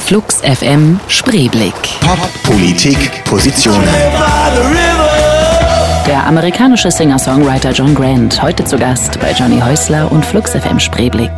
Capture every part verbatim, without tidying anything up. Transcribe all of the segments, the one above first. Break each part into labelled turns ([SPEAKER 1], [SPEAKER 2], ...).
[SPEAKER 1] Flux F M Spreeblick.
[SPEAKER 2] Pop, Politik, Positionen.
[SPEAKER 1] Der amerikanische Singer-Songwriter John Grant, heute zu Gast bei Johnny Häusler und Flux F M Spreeblick.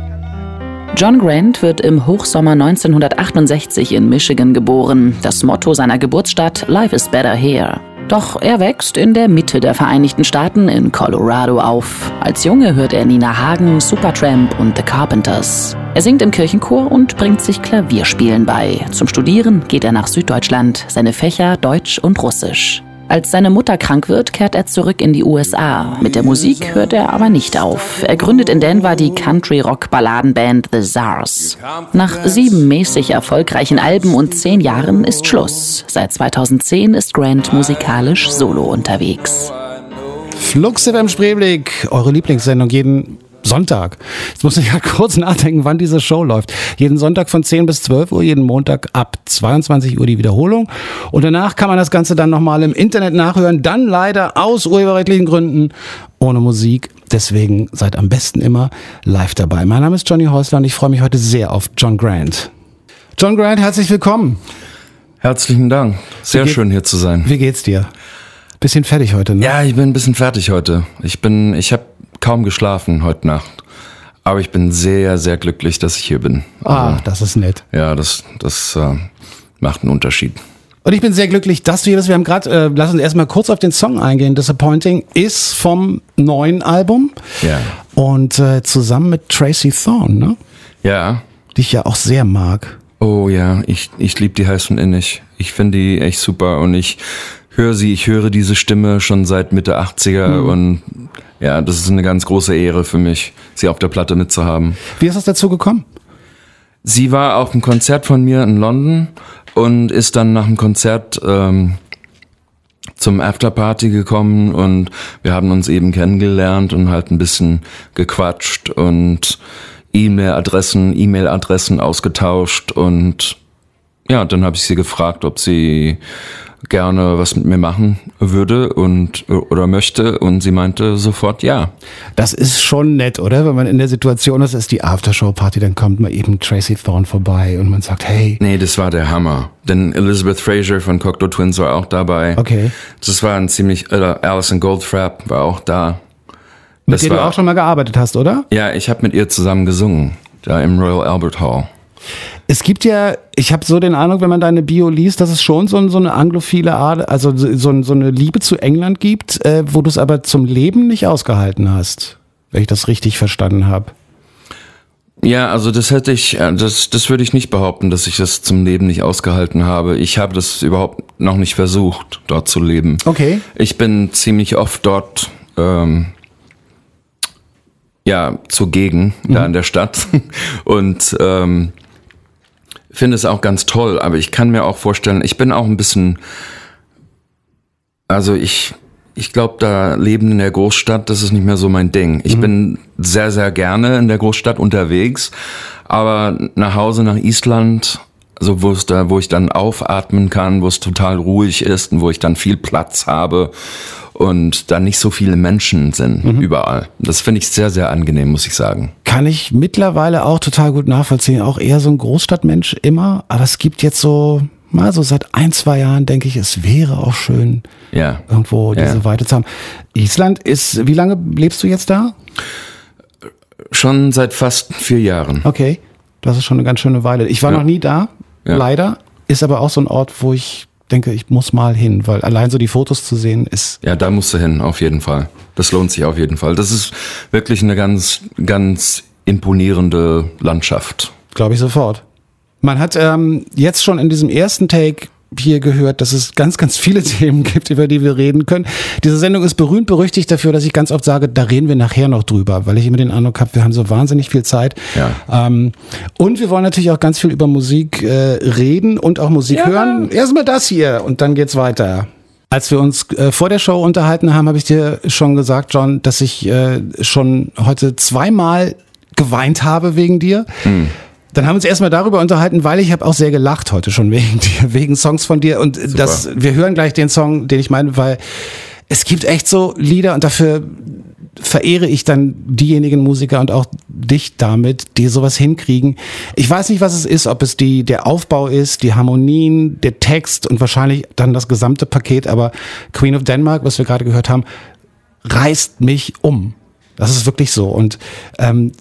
[SPEAKER 1] John Grant wird im Hochsommer neunzehnhundertachtundsechzig in Michigan geboren. Das Motto seiner Geburtsstadt: Life is better here. Doch er wächst in der Mitte der Vereinigten Staaten in Colorado auf. Als Junge hört er Nina Hagen, Supertramp und The Carpenters. Er singt im Kirchenchor und bringt sich Klavierspielen bei. Zum Studieren geht er nach Süddeutschland, seine Fächer Deutsch und Russisch. Als seine Mutter krank wird, kehrt er zurück in die U S A. Mit der Musik hört er aber nicht auf. Er gründet in Denver die Country-Rock-Balladenband The Czars. Nach sieben mäßig erfolgreichen Alben und zehn Jahren ist Schluss. Seit zweitausendzehn ist Grant musikalisch solo unterwegs.
[SPEAKER 3] Flux F M Spreeblick, eure Lieblingssendung jeden Sonntag. Jetzt muss ich ja kurz nachdenken, wann diese Show läuft. Jeden Sonntag von zehn bis zwölf Uhr, jeden Montag ab zweiundzwanzig Uhr die Wiederholung. Und danach kann man das Ganze dann nochmal im Internet nachhören. Dann leider aus urheberrechtlichen Gründen ohne Musik. Deswegen seid am besten immer live dabei. Mein Name ist Johnny Häusler und ich freue mich heute sehr auf John Grant. John Grant, herzlich willkommen.
[SPEAKER 4] Herzlichen Dank. Sehr schön hier zu sein.
[SPEAKER 3] Wie geht's dir? Bisschen fertig heute, ne?
[SPEAKER 4] Ja, ich bin ein bisschen fertig heute. Ich bin, ich habe kaum geschlafen heute Nacht. Aber ich bin sehr, sehr glücklich, dass ich hier bin.
[SPEAKER 3] Ah,
[SPEAKER 4] also,
[SPEAKER 3] das ist nett.
[SPEAKER 4] Ja, das, das äh, macht einen Unterschied.
[SPEAKER 3] Und ich bin sehr glücklich, dass du hier bist. Wir haben gerade, äh, lass uns erstmal kurz auf den Song eingehen. Disappointing ist vom neuen Album.
[SPEAKER 4] Ja.
[SPEAKER 3] Und äh, zusammen mit Tracy Thorn, ne?
[SPEAKER 4] Ja.
[SPEAKER 3] Die ich ja auch sehr mag.
[SPEAKER 4] Oh ja, ich, ich liebe die heiß und innig. Ich finde die echt super und ich höre sie, ich höre diese Stimme schon seit Mitte achtziger mhm. und ja, das ist eine ganz große Ehre für mich, sie auf der Platte mitzuhaben.
[SPEAKER 3] Wie ist das dazu gekommen?
[SPEAKER 4] Sie war auf einem Konzert von mir in London und ist dann nach dem Konzert ähm, zum Afterparty gekommen und wir haben uns eben kennengelernt und halt ein bisschen gequatscht und E-Mail-Adressen, E-Mail-Adressen ausgetauscht und ja, dann habe ich sie gefragt, ob sie gerne was mit mir machen würde und oder möchte und sie meinte sofort ja.
[SPEAKER 3] Das ist schon nett, oder? Wenn man in der Situation ist, ist die Aftershow-Party, dann kommt mal eben Tracy Thorn vorbei und man sagt, hey.
[SPEAKER 4] Nee, das war der Hammer. Denn Elizabeth Fraser von Cocteau Twins war auch dabei.
[SPEAKER 3] Okay.
[SPEAKER 4] Das war ein ziemlich, äh, Alison Goldfrapp war auch da.
[SPEAKER 3] Mit
[SPEAKER 4] das
[SPEAKER 3] der
[SPEAKER 4] war,
[SPEAKER 3] du auch schon mal gearbeitet hast, oder?
[SPEAKER 4] Ja, ich habe mit ihr zusammen gesungen, da im Royal Albert Hall.
[SPEAKER 3] Es gibt ja, ich habe so den Eindruck, wenn man deine Bio liest, dass es schon so, so eine anglophile Art, also so, so eine Liebe zu England gibt, äh, wo du es aber zum Leben nicht ausgehalten hast, wenn ich das richtig verstanden habe.
[SPEAKER 4] Ja, also das hätte ich, das, das würde ich nicht behaupten, dass ich das zum Leben nicht ausgehalten habe. Ich habe das überhaupt noch nicht versucht, dort zu leben.
[SPEAKER 3] Okay.
[SPEAKER 4] Ich bin ziemlich oft dort, ähm, ja, zugegen, mhm. da in der Stadt und ähm, finde es auch ganz toll, aber ich kann mir auch vorstellen, ich bin auch ein bisschen, also ich, ich glaube, da Leben in der Großstadt, das ist nicht mehr so mein Ding. Ich mhm. bin sehr, sehr gerne in der Großstadt unterwegs, aber nach Hause, nach Island, also wo es da, wo ich dann aufatmen kann, wo es total ruhig ist und wo ich dann viel Platz habe und da nicht so viele Menschen sind mhm. überall. Das finde ich sehr, sehr angenehm, muss ich sagen.
[SPEAKER 3] Kann ich mittlerweile auch total gut nachvollziehen. Auch eher so ein Großstadtmensch immer. Aber es gibt jetzt so, mal so seit ein, zwei Jahren denke ich, es wäre auch schön,
[SPEAKER 4] ja.
[SPEAKER 3] irgendwo diese
[SPEAKER 4] ja.
[SPEAKER 3] Weite zu haben. Island ist, wie lange lebst du jetzt da?
[SPEAKER 4] Schon seit fast vier Jahren.
[SPEAKER 3] Okay, das ist schon eine ganz schöne Weile. Ich war ja. noch nie da, ja. leider. Ist aber auch so ein Ort, wo ich denke, ich muss mal hin, weil allein so die Fotos zu sehen ist...
[SPEAKER 4] Ja, da musst du hin, auf jeden Fall. Das lohnt sich auf jeden Fall. Das ist wirklich eine ganz, ganz imponierende Landschaft.
[SPEAKER 3] Glaube ich sofort. Man hat ähm, jetzt schon in diesem ersten Take hier gehört, dass es ganz, ganz viele Themen gibt, über die wir reden können. Diese Sendung ist berühmt berüchtigt dafür, dass ich ganz oft sage, da reden wir nachher noch drüber, weil ich immer den Eindruck habe, wir haben so wahnsinnig viel Zeit.
[SPEAKER 4] Ja.
[SPEAKER 3] Ähm, und wir wollen natürlich auch ganz viel über Musik äh, reden und auch Musik ja. hören. Erstmal das hier und dann geht's weiter. Als wir uns äh, vor der Show unterhalten haben, habe ich dir schon gesagt, John, dass ich äh, schon heute zweimal geweint habe wegen dir. Mhm. Dann haben wir uns erstmal darüber unterhalten, weil ich habe auch sehr gelacht heute schon wegen dir, wegen Songs von dir. Und Super. das, wir hören gleich den Song, den ich meine, weil es gibt echt so Lieder und dafür verehre ich dann diejenigen Musiker und auch dich damit, die sowas hinkriegen. Ich weiß nicht, was es ist, ob es die der Aufbau ist, die Harmonien, der Text und wahrscheinlich dann das gesamte Paket, aber Queen of Denmark, was wir gerade gehört haben, reißt mich um. Das ist wirklich so. Und ähm,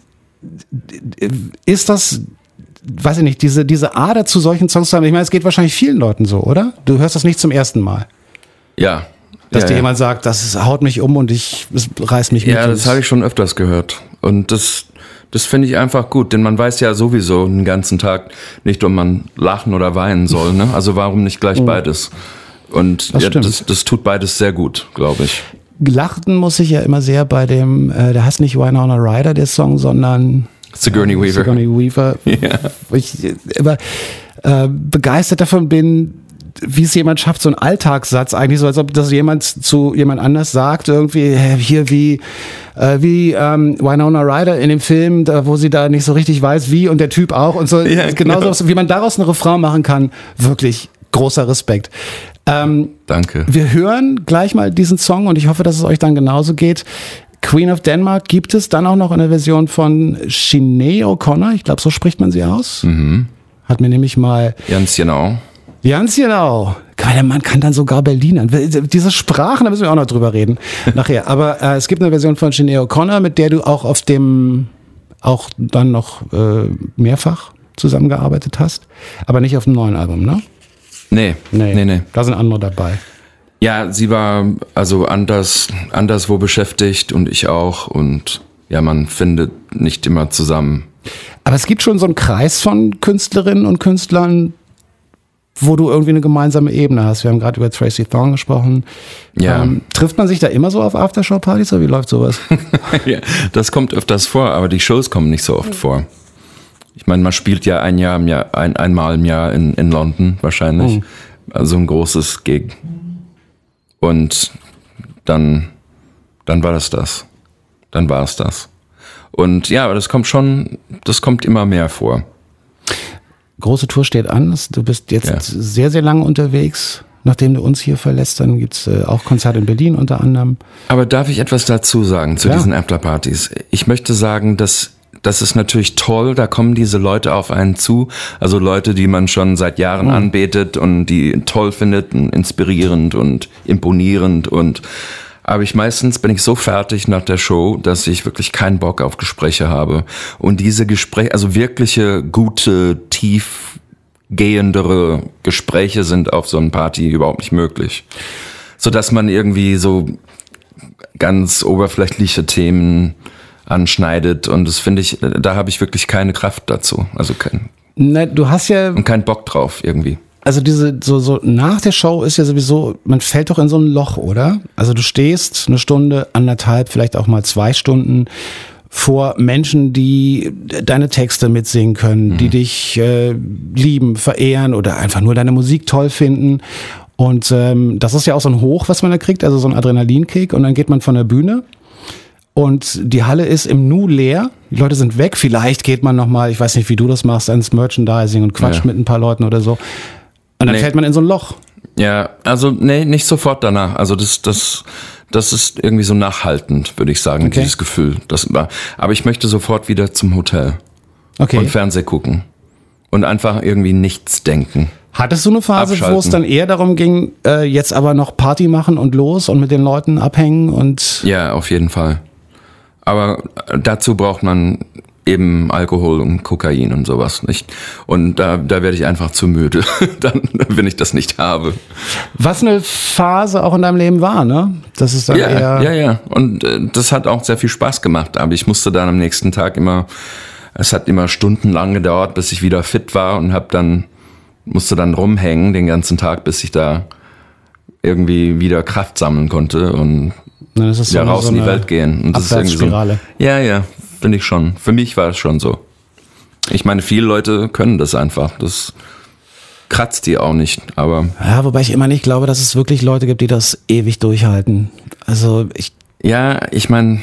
[SPEAKER 3] ist das, weiß ich nicht, diese, diese Ader zu solchen Songs zu haben, ich meine, es geht wahrscheinlich vielen Leuten so, oder? Du hörst das nicht zum ersten Mal.
[SPEAKER 4] Ja.
[SPEAKER 3] Dass
[SPEAKER 4] ja,
[SPEAKER 3] dir
[SPEAKER 4] ja.
[SPEAKER 3] jemand sagt, das ist, haut mich um und ich, es reißt mich mit.
[SPEAKER 4] Ja, das habe ich schon öfters gehört. Und das, das finde ich einfach gut, denn man weiß ja sowieso den ganzen Tag nicht, ob man lachen oder weinen soll. Ne? Also warum nicht gleich beides? Und
[SPEAKER 3] Das
[SPEAKER 4] ja,
[SPEAKER 3] stimmt.
[SPEAKER 4] das, das tut beides sehr gut, glaube ich.
[SPEAKER 3] Lachten muss ich ja immer sehr bei dem, äh, der heißt nicht Winona Ryder, der Song, sondern
[SPEAKER 4] Sigourney Weaver.
[SPEAKER 3] Sigourney Weaver.
[SPEAKER 4] Ja.
[SPEAKER 3] Wo ich immer äh, begeistert davon bin, wie es jemand schafft, so einen Alltagssatz eigentlich so, als ob das jemand zu jemand anders sagt, irgendwie hä, hier wie äh, wie ähm, Winona Ryder in dem Film, da, wo sie da nicht so richtig weiß, wie und der Typ auch und so.
[SPEAKER 4] Ja,
[SPEAKER 3] genauso,
[SPEAKER 4] genau.
[SPEAKER 3] wie man daraus einen Refrain machen kann, wirklich großer Respekt. Ähm,
[SPEAKER 4] Danke.
[SPEAKER 3] wir hören gleich mal diesen Song und ich hoffe, dass es euch dann genauso geht. Queen of Denmark gibt es dann auch noch in der Version von Sinéad O'Connor. Ich glaube, so spricht man sie aus.
[SPEAKER 4] Mhm.
[SPEAKER 3] Hat mir nämlich mal
[SPEAKER 4] Ganz genau.
[SPEAKER 3] Ganz genau. Der Mann kann dann sogar Berlinern. Diese Sprachen, da müssen wir auch noch drüber reden nachher. Aber äh, es gibt eine Version von Sinéad O'Connor, mit der du auch auf dem, auch dann noch äh, mehrfach zusammengearbeitet hast. Aber nicht auf dem neuen Album, ne?
[SPEAKER 4] Nee, nee, nee. nee.
[SPEAKER 3] Da sind andere dabei.
[SPEAKER 4] Ja, sie war also anders, anderswo beschäftigt und ich auch. Und ja, man findet nicht immer zusammen.
[SPEAKER 3] Aber es gibt schon so einen Kreis von Künstlerinnen und Künstlern, wo du irgendwie eine gemeinsame Ebene hast. Wir haben gerade über Tracy Thorn gesprochen.
[SPEAKER 4] Ja.
[SPEAKER 3] Ähm, trifft man sich da immer so auf Aftershow-Partys oder wie läuft sowas?
[SPEAKER 4] Ja, das kommt öfters vor, aber die Shows kommen nicht so oft vor. Ich meine, man spielt ja ein Jahr im Jahr, ein, einmal im Jahr in, in London wahrscheinlich.
[SPEAKER 3] Oh.
[SPEAKER 4] Also ein großes Gig. Und dann, dann war das das. Dann war es das. Und ja, aber das kommt schon, das kommt immer mehr vor.
[SPEAKER 3] Große Tour steht an. Du bist jetzt
[SPEAKER 4] Ja.
[SPEAKER 3] sehr, sehr lange unterwegs. Nachdem du uns hier verlässt, dann gibt's äh, auch Konzerte in Berlin unter anderem.
[SPEAKER 4] Aber darf ich etwas dazu sagen zu
[SPEAKER 3] Ja.
[SPEAKER 4] diesen Afterpartys? Ich möchte sagen, dass das ist natürlich toll, da kommen diese Leute auf einen zu, also Leute, die man schon seit Jahren
[SPEAKER 3] Mhm.
[SPEAKER 4] anbetet und die toll findet, und inspirierend und imponierend und aber ich meistens bin ich so fertig nach der Show, dass ich wirklich keinen Bock auf Gespräche habe. Und diese Gespräche, also wirkliche, gute, tiefgehendere Gespräche sind auf so einer Party überhaupt nicht möglich. Sodass man irgendwie so ganz oberflächliche Themen anschneidet und das finde ich, da habe ich wirklich keine Kraft dazu. Also kein,
[SPEAKER 3] Na, du hast ja,
[SPEAKER 4] und keinen Bock drauf irgendwie.
[SPEAKER 3] also diese, so, so nach der Show ist ja sowieso, man fällt doch in so ein Loch, oder? Also du stehst eine Stunde, anderthalb, vielleicht auch mal zwei Stunden vor Menschen, die deine Texte mitsingen können, mhm. die dich äh, lieben, verehren oder einfach nur deine Musik toll finden. Und ähm, das ist ja auch so ein Hoch, was man da kriegt, also so ein Adrenalinkick. Und dann geht man von der Bühne und die Halle ist im Nu leer. Die Leute sind weg. Vielleicht geht man nochmal, ich weiß nicht, wie du das machst, ans Merchandising und quatscht
[SPEAKER 4] Ja.
[SPEAKER 3] mit ein paar Leuten oder so. Und dann
[SPEAKER 4] Nee.
[SPEAKER 3] fällt man in so ein Loch.
[SPEAKER 4] Ja, also nee, nicht sofort danach. Also das, das, das ist irgendwie so nachhaltend, würde ich sagen,
[SPEAKER 3] Okay.
[SPEAKER 4] dieses Gefühl. Das war. Aber ich möchte sofort wieder zum Hotel
[SPEAKER 3] Okay.
[SPEAKER 4] und Fernseh gucken und einfach irgendwie nichts denken.
[SPEAKER 3] Hattest du eine Phase,
[SPEAKER 4] Abschalten.
[SPEAKER 3] wo es dann eher darum ging, äh, jetzt aber noch Party machen und los und mit den Leuten abhängen und
[SPEAKER 4] Ja, auf jeden Fall. Aber dazu braucht man eben Alkohol und Kokain und sowas nicht. Und da, da werde ich einfach zu müde, dann, wenn ich das nicht habe.
[SPEAKER 3] was eine Phase auch in deinem Leben war, ne? Das ist dann
[SPEAKER 4] Ja,
[SPEAKER 3] eher
[SPEAKER 4] ja, ja. Und äh, das hat auch sehr viel Spaß gemacht. Aber ich musste dann am nächsten Tag immer, es hat immer stundenlang gedauert, bis ich wieder fit war und hab dann, musste dann rumhängen den ganzen Tag, bis ich da irgendwie wieder Kraft sammeln konnte und
[SPEAKER 3] Dann ist es
[SPEAKER 4] wieder
[SPEAKER 3] so eine-
[SPEAKER 4] raus
[SPEAKER 3] so
[SPEAKER 4] in die
[SPEAKER 3] eine
[SPEAKER 4] Welt gehen. Und das ist irgendwie so,
[SPEAKER 3] Abwärtsspirale.
[SPEAKER 4] ja, ja, finde ich schon. Für mich war es schon so. Ich meine, viele Leute können das einfach. Das kratzt die auch nicht, aber
[SPEAKER 3] Ja, wobei ich immer nicht glaube, dass es wirklich Leute gibt, die das ewig durchhalten. Also ich,
[SPEAKER 4] ja, ich meine,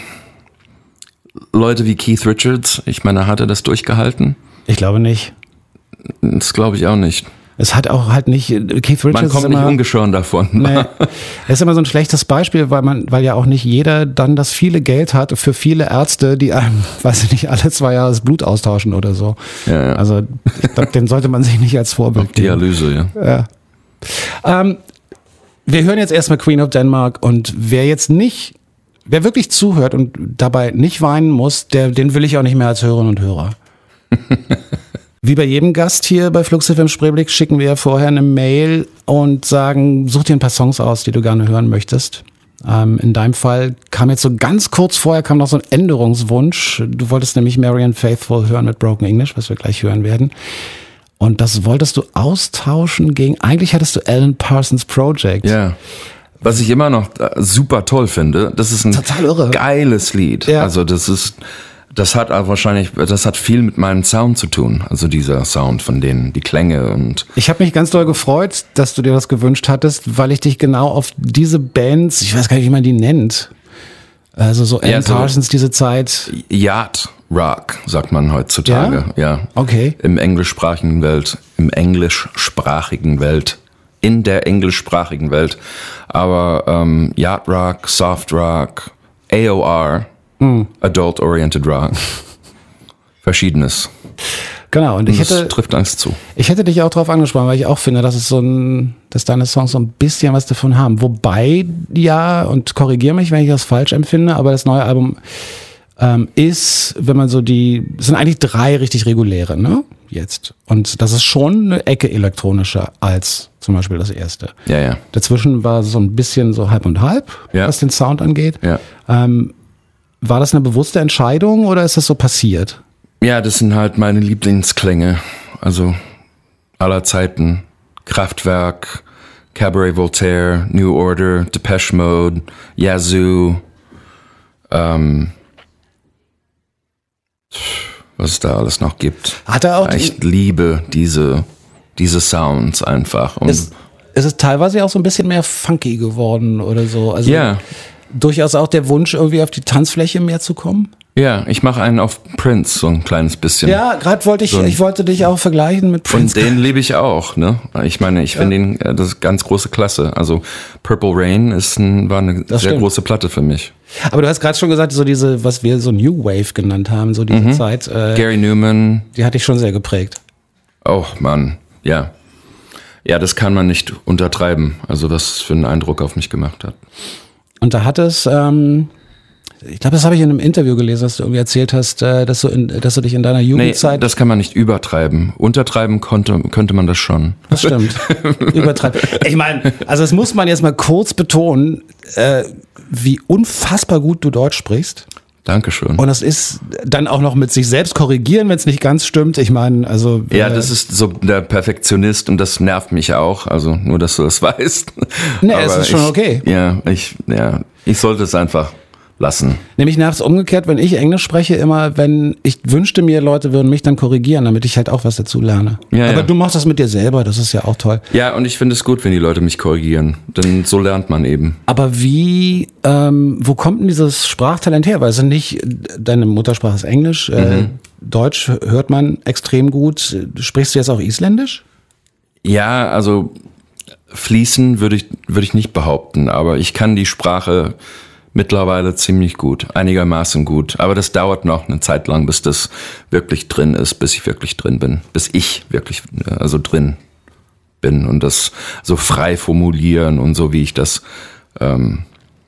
[SPEAKER 4] Leute wie Keith Richards, ich meine, hat er das durchgehalten?
[SPEAKER 3] ich glaube nicht.
[SPEAKER 4] Das glaube ich auch nicht.
[SPEAKER 3] Es hat auch halt nicht, Keith Richards
[SPEAKER 4] Man kommt
[SPEAKER 3] ist immer,
[SPEAKER 4] nicht ungeschoren davon.
[SPEAKER 3] Nee, er ist immer so ein schlechtes Beispiel, weil man, weil ja auch nicht jeder dann das viele Geld hat für viele Ärzte, die einem, weiß ich nicht, alle zwei Jahre das Blut austauschen oder so.
[SPEAKER 4] Ja, ja.
[SPEAKER 3] Also ich glaube, den sollte man sich nicht als Vorbild
[SPEAKER 4] Auf Dialyse, ja.
[SPEAKER 3] ja. Ähm, wir hören jetzt erstmal Queen of Denmark und wer jetzt nicht, wer wirklich zuhört und dabei nicht weinen muss, der, den will ich auch nicht mehr als Hörerinnen und Hörer. Wie bei jedem Gast hier bei Flux F M Spreeblick schicken wir vorher eine Mail und sagen, such dir ein paar Songs aus, die du gerne hören möchtest. Ähm, in deinem Fall kam jetzt so ganz kurz vorher kam noch so ein Änderungswunsch. Du wolltest nämlich Marianne Faithfull hören mit Broken English, was wir gleich hören werden. Und das wolltest du austauschen gegen, eigentlich hattest du Alan Parsons Project.
[SPEAKER 4] Ja. Was ich immer noch super toll finde, das ist ein
[SPEAKER 3] Total irre.
[SPEAKER 4] geiles Lied.
[SPEAKER 3] Ja.
[SPEAKER 4] Also das ist, das hat aber wahrscheinlich, das hat viel mit meinem Sound zu tun. Also dieser Sound von denen, die Klänge und.
[SPEAKER 3] Ich habe mich ganz doll gefreut, dass du dir das gewünscht hattest, weil ich dich genau auf diese Bands, ich weiß gar nicht, wie man die nennt. Also so Alan
[SPEAKER 4] Ja, so
[SPEAKER 3] Parsons, diese Zeit.
[SPEAKER 4] Yacht Rock, sagt man heutzutage.
[SPEAKER 3] Ja?
[SPEAKER 4] Ja.
[SPEAKER 3] Okay.
[SPEAKER 4] Im englischsprachigen Welt, im englischsprachigen Welt, in der englischsprachigen Welt. Aber ähm, Yacht Rock, Soft Rock, A O R, mm. Adult Oriented Rock, Verschiedenes.
[SPEAKER 3] Genau, und ich
[SPEAKER 4] das
[SPEAKER 3] hätte,
[SPEAKER 4] trifft eins zu.
[SPEAKER 3] ich hätte dich auch darauf angesprochen, weil ich auch finde, dass es so ein, dass deine Songs so ein bisschen was davon haben. Wobei, ja, und korrigiere mich, wenn ich das falsch empfinde, aber das neue Album ähm, ist, wenn man so die, es sind eigentlich drei richtig reguläre, ne? Jetzt. Und das ist schon eine Ecke elektronischer als zum Beispiel das erste.
[SPEAKER 4] Ja, ja.
[SPEAKER 3] Dazwischen war so ein bisschen so halb und halb,
[SPEAKER 4] Ja.
[SPEAKER 3] was den Sound angeht.
[SPEAKER 4] Ja.
[SPEAKER 3] Ähm, war das eine bewusste Entscheidung oder ist das so passiert?
[SPEAKER 4] Ja, das sind halt meine Lieblingsklänge. Also aller Zeiten. Kraftwerk, Cabaret Voltaire, New Order, Depeche Mode, Yazoo, ähm, was es da alles noch gibt.
[SPEAKER 3] Hat er auch
[SPEAKER 4] Ich liebe diese, diese Sounds einfach. Und
[SPEAKER 3] Ist, ist es teilweise auch so ein bisschen mehr funky geworden oder so? Also
[SPEAKER 4] ja,
[SPEAKER 3] durchaus auch der Wunsch, irgendwie auf die Tanzfläche mehr zu kommen?
[SPEAKER 4] ja, ich mache einen auf Prince, so ein kleines bisschen.
[SPEAKER 3] Ja, gerade wollte ich,
[SPEAKER 4] So ein-
[SPEAKER 3] ich wollte dich auch vergleichen mit Prince.
[SPEAKER 4] Und den liebe ich auch, ne? Ich meine, ich finde den, äh, das ist ganz große Klasse. Also Purple Rain ist ein, war eine
[SPEAKER 3] Das
[SPEAKER 4] sehr
[SPEAKER 3] stimmt.
[SPEAKER 4] große Platte für mich.
[SPEAKER 3] Aber du hast gerade schon gesagt, so diese, was wir so New Wave genannt haben, so diese Zeit, äh,
[SPEAKER 4] Gary Newman,
[SPEAKER 3] die hat dich schon sehr geprägt.
[SPEAKER 4] oh Mann, ja. Ja, das kann man nicht untertreiben. Also was für einen Eindruck auf mich gemacht hat.
[SPEAKER 3] Und da hat es, ähm, ich glaube, das habe ich in einem Interview gelesen, dass du irgendwie erzählt hast, äh, dass du, in, dass du dich in deiner
[SPEAKER 4] Nee,
[SPEAKER 3] Jugendzeit,
[SPEAKER 4] das kann man nicht übertreiben. Untertreiben konnte, könnte man das schon.
[SPEAKER 3] das stimmt, übertreiben. Ich meine, also das muss man jetzt mal kurz betonen, äh, wie unfassbar gut du Deutsch sprichst.
[SPEAKER 4] Dankeschön.
[SPEAKER 3] Und das ist dann auch noch mit sich selbst korrigieren, wenn es nicht ganz stimmt. Ich meine, also
[SPEAKER 4] Ja,
[SPEAKER 3] äh,
[SPEAKER 4] das ist so der Perfektionist und das nervt mich auch. Also nur, dass du das weißt.
[SPEAKER 3] Nee, es
[SPEAKER 4] Aber
[SPEAKER 3] ist schon
[SPEAKER 4] ich,
[SPEAKER 3] okay.
[SPEAKER 4] Ja, ich, ja, ich sollte es einfach lassen.
[SPEAKER 3] nämlich nervt es umgekehrt, wenn ich Englisch spreche, immer, wenn ich wünschte mir, Leute würden mich dann korrigieren, damit ich halt auch was dazu lerne.
[SPEAKER 4] Ja,
[SPEAKER 3] Aber
[SPEAKER 4] ja.
[SPEAKER 3] du machst das mit dir selber, das ist ja auch toll.
[SPEAKER 4] Ja, und ich finde es gut, wenn die Leute mich korrigieren. Denn so lernt man eben.
[SPEAKER 3] Aber wie, ähm, wo kommt denn dieses Sprachtalent her? Weil es sind nicht, deine Muttersprache ist Englisch, äh, Deutsch hört man extrem gut. Sprichst du jetzt auch Isländisch?
[SPEAKER 4] Ja, also fließen würde ich, würde ich nicht behaupten, aber ich kann die Sprache mittlerweile ziemlich gut, einigermaßen gut. Aber das dauert noch eine Zeit lang, bis das wirklich drin ist, bis ich wirklich drin bin. Bis ich wirklich, also drin bin und das so frei formulieren und so, wie ich das ähm,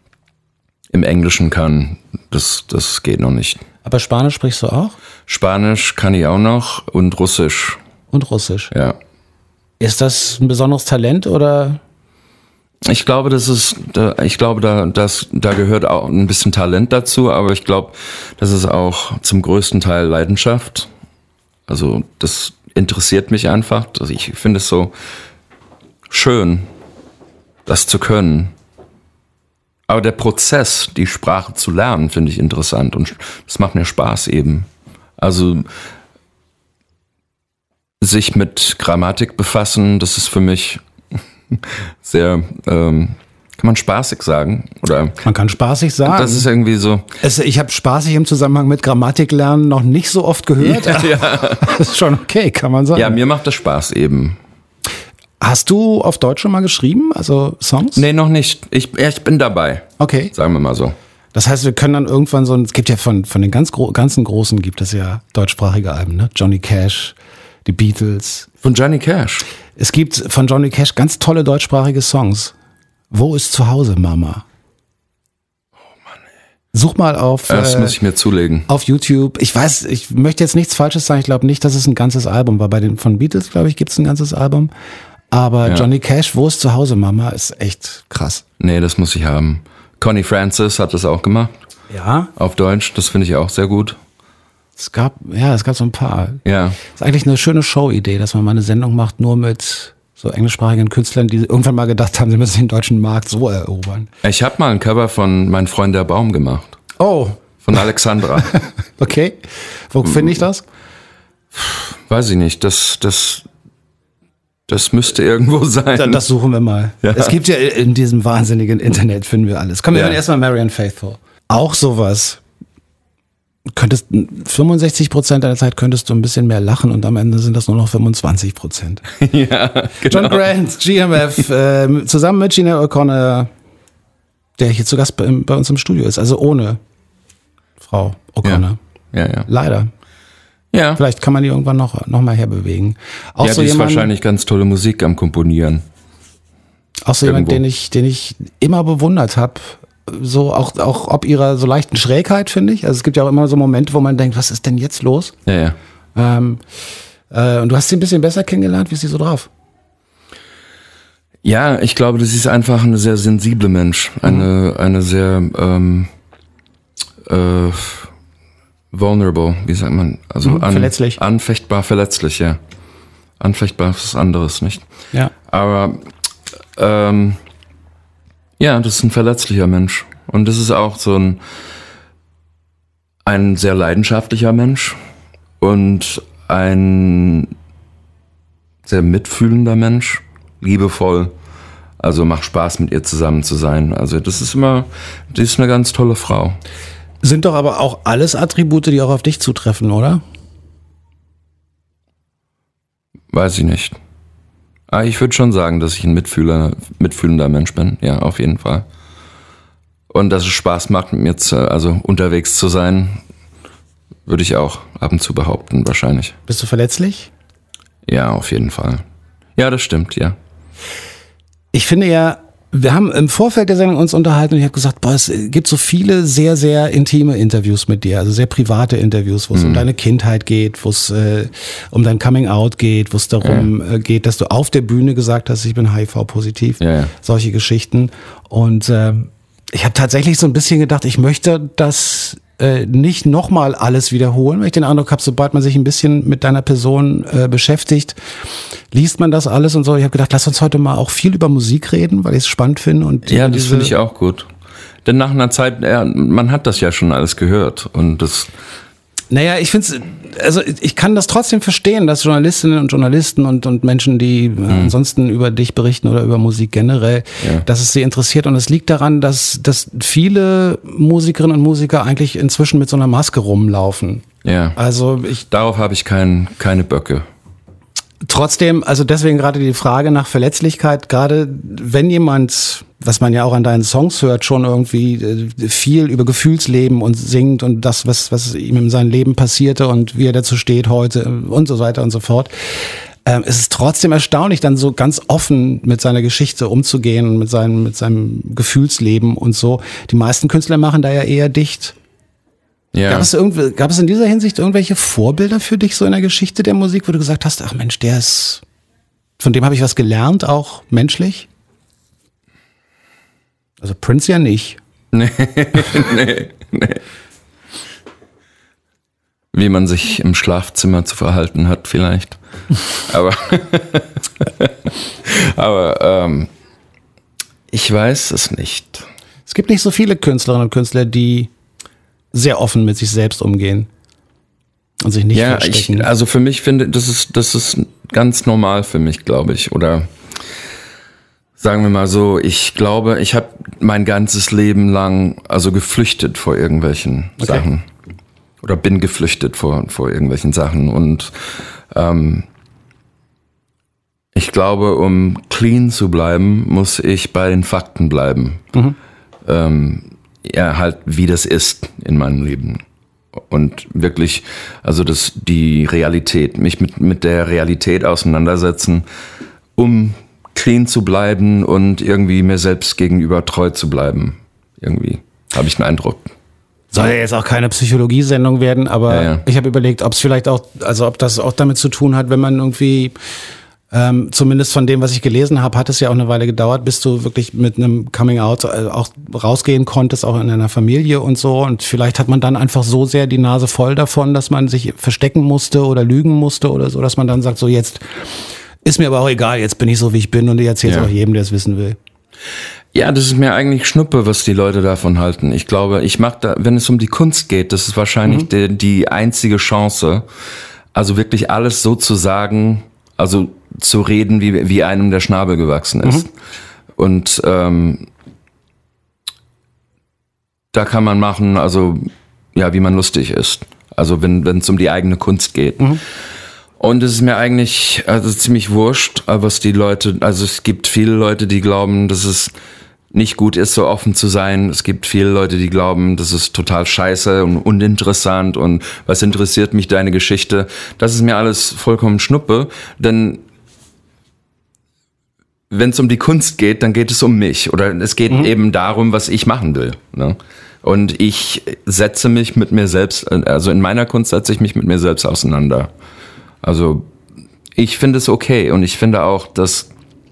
[SPEAKER 4] im Englischen kann, das, das geht noch nicht.
[SPEAKER 3] Aber Spanisch sprichst du auch?
[SPEAKER 4] Spanisch kann ich auch noch und Russisch,
[SPEAKER 3] Und Russisch.
[SPEAKER 4] ja.
[SPEAKER 3] Ist das ein besonderes Talent oder?
[SPEAKER 4] Ich glaube, das ist, da- ich glaube, da, das, da gehört auch ein bisschen Talent dazu, aber ich glaube, das ist auch zum größten Teil Leidenschaft. Also, das interessiert mich einfach. Also ich finde es so schön, das zu können. Aber der Prozess, die Sprache zu lernen, finde ich interessant und das macht mir Spaß eben. Also, sich mit Grammatik befassen, das ist für mich sehr, ähm, kann man spaßig sagen? Oder
[SPEAKER 3] Man kann spaßig sagen.
[SPEAKER 4] das ist irgendwie so.
[SPEAKER 3] Es, ich habe spaßig im Zusammenhang mit Grammatik lernen noch nicht so oft gehört.
[SPEAKER 4] Ja, ja.
[SPEAKER 3] Das ist schon okay, kann man sagen.
[SPEAKER 4] Ja, mir macht das Spaß eben.
[SPEAKER 3] Hast du auf Deutsch schon mal geschrieben, also Songs?
[SPEAKER 4] Nee, noch nicht. Ich, ja, ich bin dabei.
[SPEAKER 3] Okay.
[SPEAKER 4] Sagen wir mal so.
[SPEAKER 3] Das heißt, wir können dann irgendwann so, es gibt ja von, von den ganz gro- ganzen Großen gibt es ja deutschsprachige Alben, ne? Johnny Cash, die Beatles.
[SPEAKER 4] Von Johnny Cash?
[SPEAKER 3] Es gibt von Johnny Cash ganz tolle deutschsprachige Songs. Wo ist zu Hause, Mama? Such mal auf,
[SPEAKER 4] Das
[SPEAKER 3] äh,
[SPEAKER 4] muss ich mir zulegen.
[SPEAKER 3] auf YouTube. Ich weiß, ich möchte jetzt nichts Falsches sagen. Ich glaube nicht, dass es ein ganzes Album war. Bei den von Beatles, glaube ich, gibt es ein ganzes Album. Aber
[SPEAKER 4] Ja.
[SPEAKER 3] Johnny Cash, Wo ist zu Hause, Mama, ist echt krass.
[SPEAKER 4] Nee, das muss ich haben. Connie Francis hat das auch gemacht.
[SPEAKER 3] Ja,
[SPEAKER 4] Auf Deutsch. Das finde ich auch sehr gut.
[SPEAKER 3] es gab, ja, es gab so ein paar.
[SPEAKER 4] Ja.
[SPEAKER 3] Ist eigentlich eine schöne Show-Idee, dass man mal eine Sendung macht, nur mit so englischsprachigen Künstlern, die irgendwann mal gedacht haben, sie müssen den deutschen Markt so erobern.
[SPEAKER 4] Ich habe mal ein Cover von Mein Freund der Baum gemacht.
[SPEAKER 3] Oh,
[SPEAKER 4] Von Alexandra.
[SPEAKER 3] okay. Wo finde ich das?
[SPEAKER 4] Weiß ich nicht. Das, das, das müsste irgendwo sein.
[SPEAKER 3] Dann, das suchen wir mal.
[SPEAKER 4] Ja.
[SPEAKER 3] Es gibt ja in diesem wahnsinnigen Internet, finden wir alles. Kommen wir
[SPEAKER 4] Ja.
[SPEAKER 3] hören erstmal Marianne Faithfull. Auch sowas. Könntest fünfundsechzig Prozent deiner Zeit könntest du ein bisschen mehr lachen und am Ende sind das nur noch fünfundzwanzig Prozent.
[SPEAKER 4] Ja, genau.
[SPEAKER 3] John Grant, G M F, äh, zusammen mit Gina O'Connor, der hier zu Gast bei, bei uns im Studio ist, also ohne Frau O'Connor.
[SPEAKER 4] Ja, ja.
[SPEAKER 3] Leider.
[SPEAKER 4] Ja,
[SPEAKER 3] Vielleicht kann man die irgendwann noch, noch mal herbewegen. Auch
[SPEAKER 4] ja
[SPEAKER 3] so
[SPEAKER 4] die ist
[SPEAKER 3] jemand,
[SPEAKER 4] wahrscheinlich ganz tolle Musik am Komponieren.
[SPEAKER 3] auch so jemand,
[SPEAKER 4] irgendwo.
[SPEAKER 3] den ich, den ich immer bewundert habe. So auch, auch ob ihrer so leichten Schrägheit, finde ich. Also es gibt ja auch immer so Momente, wo man denkt, was ist denn jetzt los?
[SPEAKER 4] Ja, ja.
[SPEAKER 3] Ähm, äh, und du hast sie ein bisschen besser kennengelernt. Wie ist sie so drauf?
[SPEAKER 4] Ja, ich glaube, das ist einfach eine sehr sensible Mensch. Eine, eine sehr ähm, äh, vulnerable, wie sagt man? Also
[SPEAKER 3] Mhm, verletzlich.
[SPEAKER 4] Anfechtbar, verletzlich, ja. Anfechtbar ist was anderes, nicht?
[SPEAKER 3] Ja.
[SPEAKER 4] Aber ähm, ja, das ist ein verletzlicher Mensch. Und das ist auch so ein, ein sehr leidenschaftlicher Mensch und ein sehr mitfühlender Mensch, liebevoll. Also macht Spaß, mit ihr zusammen zu sein. Also das ist immer, die ist eine ganz tolle Frau.
[SPEAKER 3] Sind doch aber auch alles Attribute, die auch auf dich zutreffen, oder?
[SPEAKER 4] Weiß ich nicht. Aber ich würde schon sagen, dass ich ein Mitfühler, mitfühlender Mensch bin. Ja, auf jeden Fall. Und dass es Spaß macht, mit mir zu, also unterwegs zu sein, würde ich auch ab und zu behaupten, wahrscheinlich.
[SPEAKER 3] Bist du verletzlich?
[SPEAKER 4] Ja, auf jeden Fall. Ja, das stimmt, ja.
[SPEAKER 3] Ich finde ja, wir haben im Vorfeld der Sendung uns unterhalten und ich habe gesagt, boah, es gibt so viele sehr, sehr intime Interviews mit dir, also sehr private Interviews, wo es
[SPEAKER 4] Mhm.
[SPEAKER 3] um deine Kindheit geht, wo es äh, um dein Coming-out geht, wo es darum äh, geht, dass du auf der Bühne gesagt hast, ich bin H I V-positiv,
[SPEAKER 4] Ja, ja.
[SPEAKER 3] solche Geschichten. Und äh, ich habe tatsächlich so ein bisschen gedacht, ich möchte das äh, nicht nochmal alles wiederholen, weil ich den Eindruck habe, sobald man sich ein bisschen mit deiner Person äh, beschäftigt, liest man das alles und so. Ich habe gedacht, lass uns heute mal auch viel über Musik reden, weil ich es spannend finde. Und
[SPEAKER 4] Ja,
[SPEAKER 3] über
[SPEAKER 4] das
[SPEAKER 3] diese-
[SPEAKER 4] finde ich auch gut. Denn nach einer Zeit, ja, man hat das ja schon alles gehört. Und das,
[SPEAKER 3] Naja, ich finde es, also ich kann das trotzdem verstehen, dass Journalistinnen und Journalisten und, und Menschen, die äh, ansonsten über dich berichten oder über Musik generell,
[SPEAKER 4] Ja.
[SPEAKER 3] dass es sie interessiert. Und es liegt daran, dass, dass viele Musikerinnen und Musiker eigentlich inzwischen mit so einer Maske rumlaufen.
[SPEAKER 4] ja.
[SPEAKER 3] Also ich
[SPEAKER 4] Darauf habe ich kein, keine Böcke.
[SPEAKER 3] trotzdem, also deswegen gerade die Frage nach Verletzlichkeit, gerade wenn jemand, was man ja auch an deinen Songs hört, schon irgendwie äh, viel über Gefühlsleben und singt und das, was, was ihm in seinem Leben passierte und wie er dazu steht heute und so weiter und so fort. Ähm, es ist trotzdem erstaunlich, dann so ganz offen mit seiner Geschichte umzugehen und mit seinem, mit seinem Gefühlsleben und so. Die meisten Künstler machen da ja eher dicht.
[SPEAKER 4] Ja.
[SPEAKER 3] Gab es, irgendwie, gab es in dieser Hinsicht irgendwelche Vorbilder für dich so in der Geschichte der Musik, wo du gesagt hast, ach Mensch, der ist, von dem habe ich was gelernt, auch menschlich? Also Prince ja nicht.
[SPEAKER 4] Nee, nee, nee. Wie man sich im Schlafzimmer zu verhalten hat, vielleicht. Aber, aber ähm, ich weiß es nicht.
[SPEAKER 3] Es gibt nicht so viele Künstlerinnen und Künstler, die sehr offen mit sich selbst umgehen und sich nicht
[SPEAKER 4] Ja, ich,
[SPEAKER 3] verstecken.
[SPEAKER 4] also für mich finde, das ist, das ist ganz normal für mich, glaube ich. Oder sagen wir mal so, ich glaube, ich habe mein ganzes Leben lang also geflüchtet vor irgendwelchen
[SPEAKER 3] Okay.
[SPEAKER 4] Sachen. Oder bin geflüchtet vor, vor irgendwelchen Sachen. Und ähm, Ich glaube, um clean zu bleiben, muss ich bei den Fakten bleiben. Mhm. Ähm, ja, halt, wie das ist in meinem Leben. Und wirklich, also das, die Realität, mich mit, mit der Realität auseinandersetzen, um clean zu bleiben und irgendwie mir selbst gegenüber treu zu bleiben. Irgendwie, habe ich einen Eindruck.
[SPEAKER 3] Soll ja jetzt auch keine Psychologiesendung werden, aber ja, ja. ich habe überlegt, ob es vielleicht auch, also ob das auch damit zu tun hat, wenn man irgendwie, ähm, zumindest von dem, was ich gelesen habe, hat es ja auch eine Weile gedauert, bis du wirklich mit einem Coming-out äh, auch rausgehen konntest, auch in einer Familie und so. Und vielleicht hat man dann einfach so sehr die Nase voll davon, dass man sich verstecken musste oder lügen musste oder so, dass man dann sagt, so jetzt ist mir aber auch egal, jetzt bin ich so, wie ich bin und ich erzähle es ja. auch jedem, der es wissen will.
[SPEAKER 4] Ja, das ist mir eigentlich Schnuppe, was die Leute davon halten. Ich glaube, ich mache da, wenn es um die Kunst geht, das ist wahrscheinlich mhm. die, die einzige Chance, also wirklich alles so zu sagen, also zu reden, wie, wie einem der Schnabel gewachsen ist. Mhm. Und ähm, da kann man machen, also ja, wie man lustig ist. Also wenn wenn es um die eigene Kunst geht. Mhm. Und es ist mir eigentlich also ziemlich wurscht, was die Leute, also es gibt viele Leute, die glauben, dass es nicht gut ist, so offen zu sein. Es gibt viele Leute, die glauben, das ist total scheiße und uninteressant und was interessiert mich deine Geschichte? Das ist mir alles vollkommen Schnuppe, denn wenn es um die Kunst geht, dann geht es um mich oder es geht mhm. eben darum, was ich machen will. Ne? Und ich setze mich mit mir selbst, also in meiner Kunst setze ich mich mit mir selbst auseinander. Also ich finde es okay und ich finde auch, dass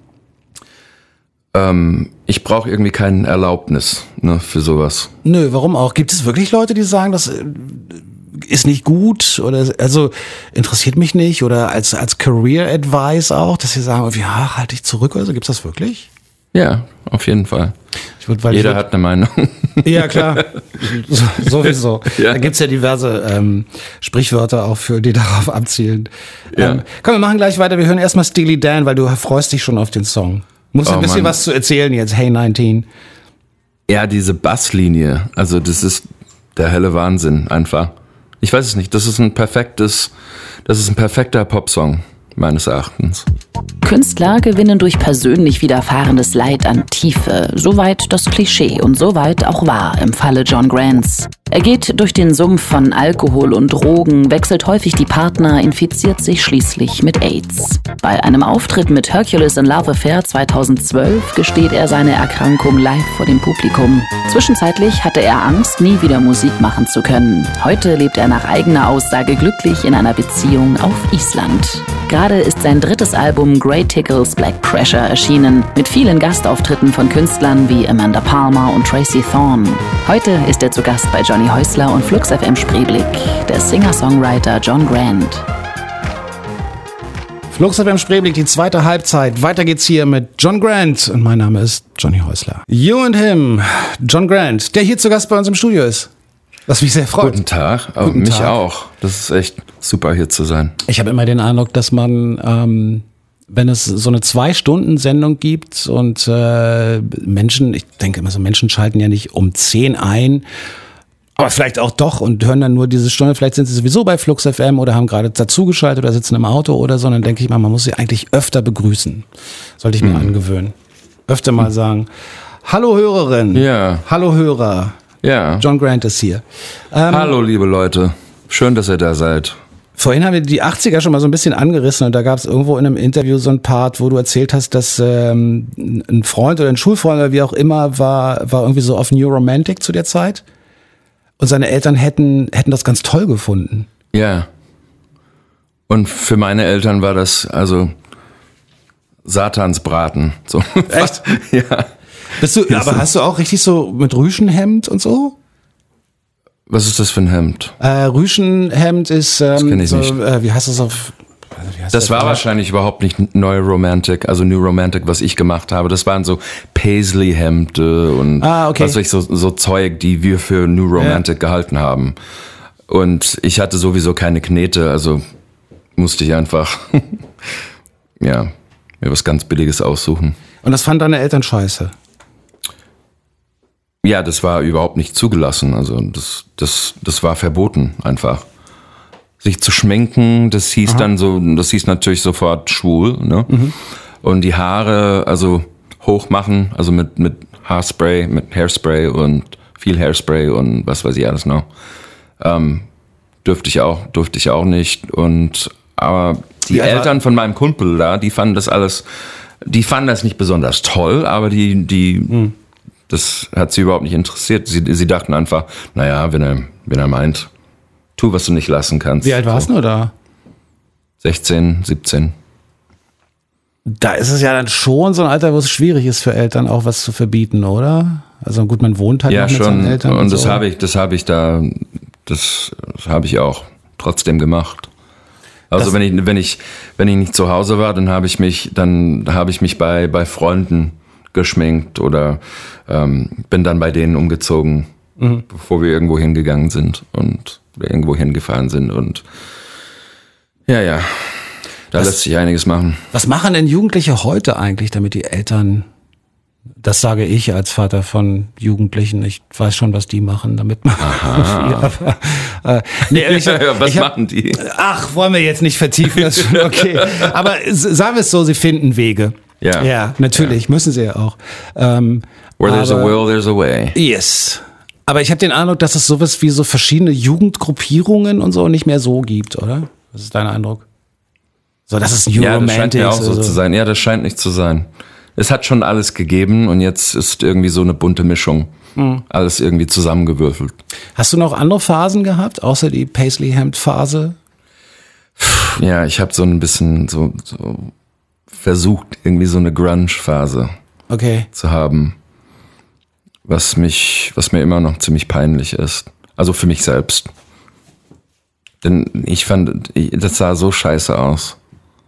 [SPEAKER 4] ähm, ich brauche irgendwie keine Erlaubnis ne, für sowas.
[SPEAKER 3] Nö, warum auch? Gibt es wirklich Leute, die sagen, das ist nicht gut oder also interessiert mich nicht oder als als Career Advice auch, dass sie sagen, ja, halte ich zurück oder so? Gibt's das wirklich?
[SPEAKER 4] Ja, auf jeden Fall.
[SPEAKER 3] Ich würd, weil
[SPEAKER 4] Jeder
[SPEAKER 3] ich würd,
[SPEAKER 4] hat eine Meinung.
[SPEAKER 3] Ja, klar. So, sowieso. Ja. Da gibt's ja diverse ähm, Sprichwörter auch für, die darauf abzielen.
[SPEAKER 4] Ja.
[SPEAKER 3] Ähm, komm, wir machen gleich weiter. Wir hören erstmal Steely Dan, weil du freust dich schon auf den Song. Musst du oh, ein bisschen Mann. was zu erzählen jetzt, Hey neunzehn.
[SPEAKER 4] Ja, diese Basslinie, also das ist der helle Wahnsinn einfach. Ich weiß es nicht, das ist ein perfektes, das ist ein perfekter Popsong, meines Erachtens.
[SPEAKER 1] Künstler gewinnen durch persönlich widerfahrenes Leid an Tiefe. Soweit das Klischee und soweit auch wahr im Falle John Grants. Er geht durch den Sumpf von Alkohol und Drogen, wechselt häufig die Partner, infiziert sich schließlich mit AIDS. Bei einem Auftritt mit Hercules in Love Affair zweitausendzwölf gesteht er seine Erkrankung live vor dem Publikum. Zwischenzeitlich hatte er Angst, nie wieder Musik machen zu können. Heute lebt er nach eigener Aussage glücklich in einer Beziehung auf Island. Gerade ist sein drittes Album Grey Tickles Black Pressure erschienen, mit vielen Gastauftritten von Künstlern wie Amanda Palmer und Tracy Thorn. Heute ist er zu Gast bei Johnny Häusler und Flux F M Spreeblick, der Singer-Songwriter John Grant.
[SPEAKER 3] Flux F M Spreeblick, die zweite Halbzeit. Weiter geht's hier mit John Grant und mein Name ist Johnny Häusler. You and him, John Grant, der hier zu Gast bei uns im Studio ist. Was mich sehr freut.
[SPEAKER 4] Guten Tag, aber Guten mich Tag. auch. Das ist echt super, hier zu sein.
[SPEAKER 3] Ich habe immer den Eindruck, dass man, ähm, wenn es so eine Zwei-Stunden-Sendung gibt und äh, Menschen, ich denke immer so, Menschen schalten ja nicht um zehn ein, aber vielleicht auch doch und hören dann nur diese Stunde, vielleicht sind sie sowieso bei Flux F M oder haben gerade dazugeschaltet oder sitzen im Auto oder so, dann denke ich mal, man muss sie eigentlich öfter begrüßen. Sollte ich mir mhm. angewöhnen. Öfter mal sagen, hallo Hörerin,
[SPEAKER 4] ja.
[SPEAKER 3] hallo Hörer.
[SPEAKER 4] Ja.
[SPEAKER 3] John Grant ist hier. Ähm,
[SPEAKER 4] Hallo, liebe Leute. Schön, dass ihr da seid.
[SPEAKER 3] Vorhin haben wir die achtziger schon mal so ein bisschen angerissen und da gab es irgendwo in einem Interview so ein Part, wo du erzählt hast, dass ähm, ein Freund oder ein Schulfreund oder wie auch immer war, war irgendwie so auf New Romantic zu der Zeit und seine Eltern hätten, hätten das ganz toll gefunden.
[SPEAKER 4] Ja. Und für meine Eltern war das also Satansbraten. So.
[SPEAKER 3] Echt?
[SPEAKER 4] Ja.
[SPEAKER 3] Bist du, aber hast du auch richtig so mit Rüschenhemd und so?
[SPEAKER 4] Was ist das für ein Hemd?
[SPEAKER 3] Äh, Rüschenhemd ist, ähm,
[SPEAKER 4] das kenn ich
[SPEAKER 3] so,
[SPEAKER 4] nicht.
[SPEAKER 3] Äh, wie heißt das auf... Wie heißt
[SPEAKER 4] das, das war drauf? Wahrscheinlich überhaupt nicht Neue Romantic, also New Romantic, was ich gemacht habe. Das waren so Paisley-Hemde und
[SPEAKER 3] ah, okay.
[SPEAKER 4] was weiß ich, so, so Zeug, die wir für New Romantic ja. gehalten haben. Und ich hatte sowieso keine Knete, also musste ich einfach ja, mir was ganz Billiges aussuchen.
[SPEAKER 3] Und das fanden deine Eltern scheiße?
[SPEAKER 4] Ja, das war überhaupt nicht zugelassen. Also das, das, das war verboten einfach. sich zu schminken, das hieß
[SPEAKER 3] Aha.
[SPEAKER 4] dann so, das hieß natürlich sofort schwul, ne?
[SPEAKER 3] Mhm.
[SPEAKER 4] Und die Haare, also hoch machen, also mit, mit Haarspray, mit Hairspray und viel Hairspray und was weiß ich alles noch. Ähm, dürfte ich auch, durfte ich auch nicht. Und aber die
[SPEAKER 3] Wie alt war-
[SPEAKER 4] Eltern von meinem Kumpel da, die fanden das alles, die fanden das nicht besonders toll, aber die, die,
[SPEAKER 3] Hm.
[SPEAKER 4] das hat sie überhaupt nicht interessiert. Sie, sie dachten einfach, naja, wenn er, wenn er meint, tu, was du nicht lassen kannst.
[SPEAKER 3] Wie alt warst du da?
[SPEAKER 4] sechzehn, siebzehn.
[SPEAKER 3] Da ist es ja dann schon so ein Alter, wo es schwierig ist für Eltern auch was zu verbieten, oder? Also gut, man wohnt halt
[SPEAKER 4] Ja,
[SPEAKER 3] noch mit
[SPEAKER 4] schon.
[SPEAKER 3] seinen Eltern.
[SPEAKER 4] Und das
[SPEAKER 3] so.
[SPEAKER 4] habe ich, das habe ich da, das, das habe ich auch trotzdem gemacht. Also
[SPEAKER 3] Das-
[SPEAKER 4] wenn ich, wenn ich, wenn ich nicht zu Hause war, dann habe ich mich, dann habe ich mich bei, bei Freunden geschminkt oder ähm, bin dann bei denen umgezogen,
[SPEAKER 3] Mhm.
[SPEAKER 4] bevor wir irgendwo hingegangen sind und oder irgendwo hingefahren sind und ja, ja, da
[SPEAKER 3] Was-
[SPEAKER 4] lässt sich einiges machen.
[SPEAKER 3] Was machen denn Jugendliche heute eigentlich, damit die Eltern, das sage ich als Vater von Jugendlichen, ich weiß schon, was die machen, damit man. ja, aber, äh, nee, ich,
[SPEAKER 4] Was
[SPEAKER 3] ich hab,
[SPEAKER 4] machen die?
[SPEAKER 3] Ach, wollen wir jetzt nicht vertiefen, das ist schon okay. Aber s- sagen wir es so, sie finden Wege.
[SPEAKER 4] Ja.
[SPEAKER 3] Ja, natürlich, müssen sie ja auch. Ähm,
[SPEAKER 4] Where there's a
[SPEAKER 3] aber-
[SPEAKER 4] will, there's a way.
[SPEAKER 3] Yes. Aber ich habe den Eindruck, dass es sowas wie so verschiedene Jugendgruppierungen und so nicht mehr so gibt, oder? Was ist dein Eindruck? So, das ist New
[SPEAKER 4] Ja, das scheint
[SPEAKER 3] Romantics.
[SPEAKER 4] mir auch so
[SPEAKER 3] oder
[SPEAKER 4] zu sein. Ja, das scheint nicht zu sein. Es hat schon alles gegeben und jetzt ist irgendwie so eine bunte Mischung.
[SPEAKER 3] Hm.
[SPEAKER 4] Alles irgendwie zusammengewürfelt.
[SPEAKER 3] Hast du noch andere Phasen gehabt, außer die Paisley-Hemd-Phase?
[SPEAKER 4] Ja, ich habe so ein bisschen so, so versucht, irgendwie so eine Grunge-Phase
[SPEAKER 3] Okay.
[SPEAKER 4] zu haben, was mich, was mir immer noch ziemlich peinlich ist. Also für mich selbst. Denn ich fand, ich- das sah so scheiße aus.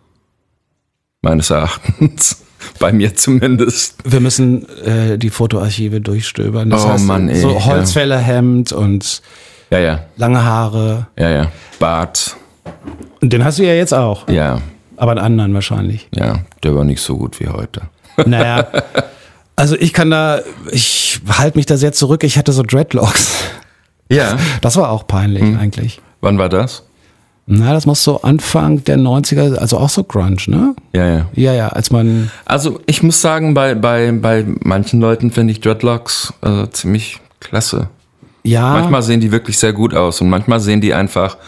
[SPEAKER 4] Meines Erachtens. Bei mir zumindest.
[SPEAKER 3] Wir müssen äh, die Fotoarchive durchstöbern. Das
[SPEAKER 4] Oh
[SPEAKER 3] heißt,
[SPEAKER 4] Mann, ey,
[SPEAKER 3] so
[SPEAKER 4] ja.
[SPEAKER 3] Holzfällerhemd und
[SPEAKER 4] Ja, ja,
[SPEAKER 3] lange Haare.
[SPEAKER 4] ja, ja. Bart,
[SPEAKER 3] Und den hast du ja jetzt auch,
[SPEAKER 4] ja,
[SPEAKER 3] aber einen anderen wahrscheinlich.
[SPEAKER 4] ja. Der war nicht so gut wie heute.
[SPEAKER 3] Naja, also ich kann da, ich halte mich da sehr zurück. Ich hatte so Dreadlocks.
[SPEAKER 4] Ja.
[SPEAKER 3] Das war auch peinlich eigentlich.
[SPEAKER 4] Wann war das?
[SPEAKER 3] Na, das muss so Anfang der neunziger, also auch so Grunge, ne?
[SPEAKER 4] Ja, ja.
[SPEAKER 3] Ja, ja, als man,
[SPEAKER 4] Also ich muss sagen, bei, bei, bei manchen Leuten finde ich Dreadlocks äh, ziemlich klasse.
[SPEAKER 3] ja,
[SPEAKER 4] Manchmal sehen die wirklich sehr gut aus und manchmal sehen die einfach,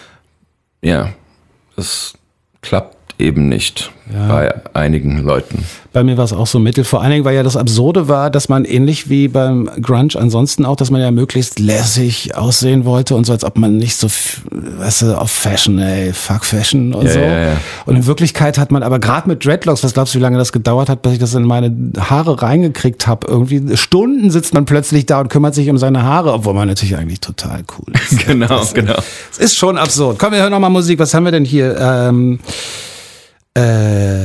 [SPEAKER 4] ja, das klappt eben nicht
[SPEAKER 3] Ja.
[SPEAKER 4] bei einigen Leuten.
[SPEAKER 3] bei mir war es auch so mittel. Vor allen Dingen, weil ja das Absurde war, dass man ähnlich wie beim Grunge ansonsten auch, dass man ja möglichst lässig aussehen wollte und so, als ob man nicht so, f- weißt du, auf Fashion, ey, fuck Fashion und
[SPEAKER 4] Ja,
[SPEAKER 3] so.
[SPEAKER 4] ja, ja.
[SPEAKER 3] Und in Wirklichkeit hat man aber gerade mit Dreadlocks, was glaubst du, wie lange das gedauert hat, bis ich das in meine Haare reingekriegt habe? Irgendwie Stunden sitzt man plötzlich da und kümmert sich um seine Haare, obwohl man natürlich eigentlich total cool ist.
[SPEAKER 4] Genau, genau.
[SPEAKER 3] Es ist schon absurd. Komm, wir hören noch mal Musik. Was haben wir denn hier? Ähm, äh,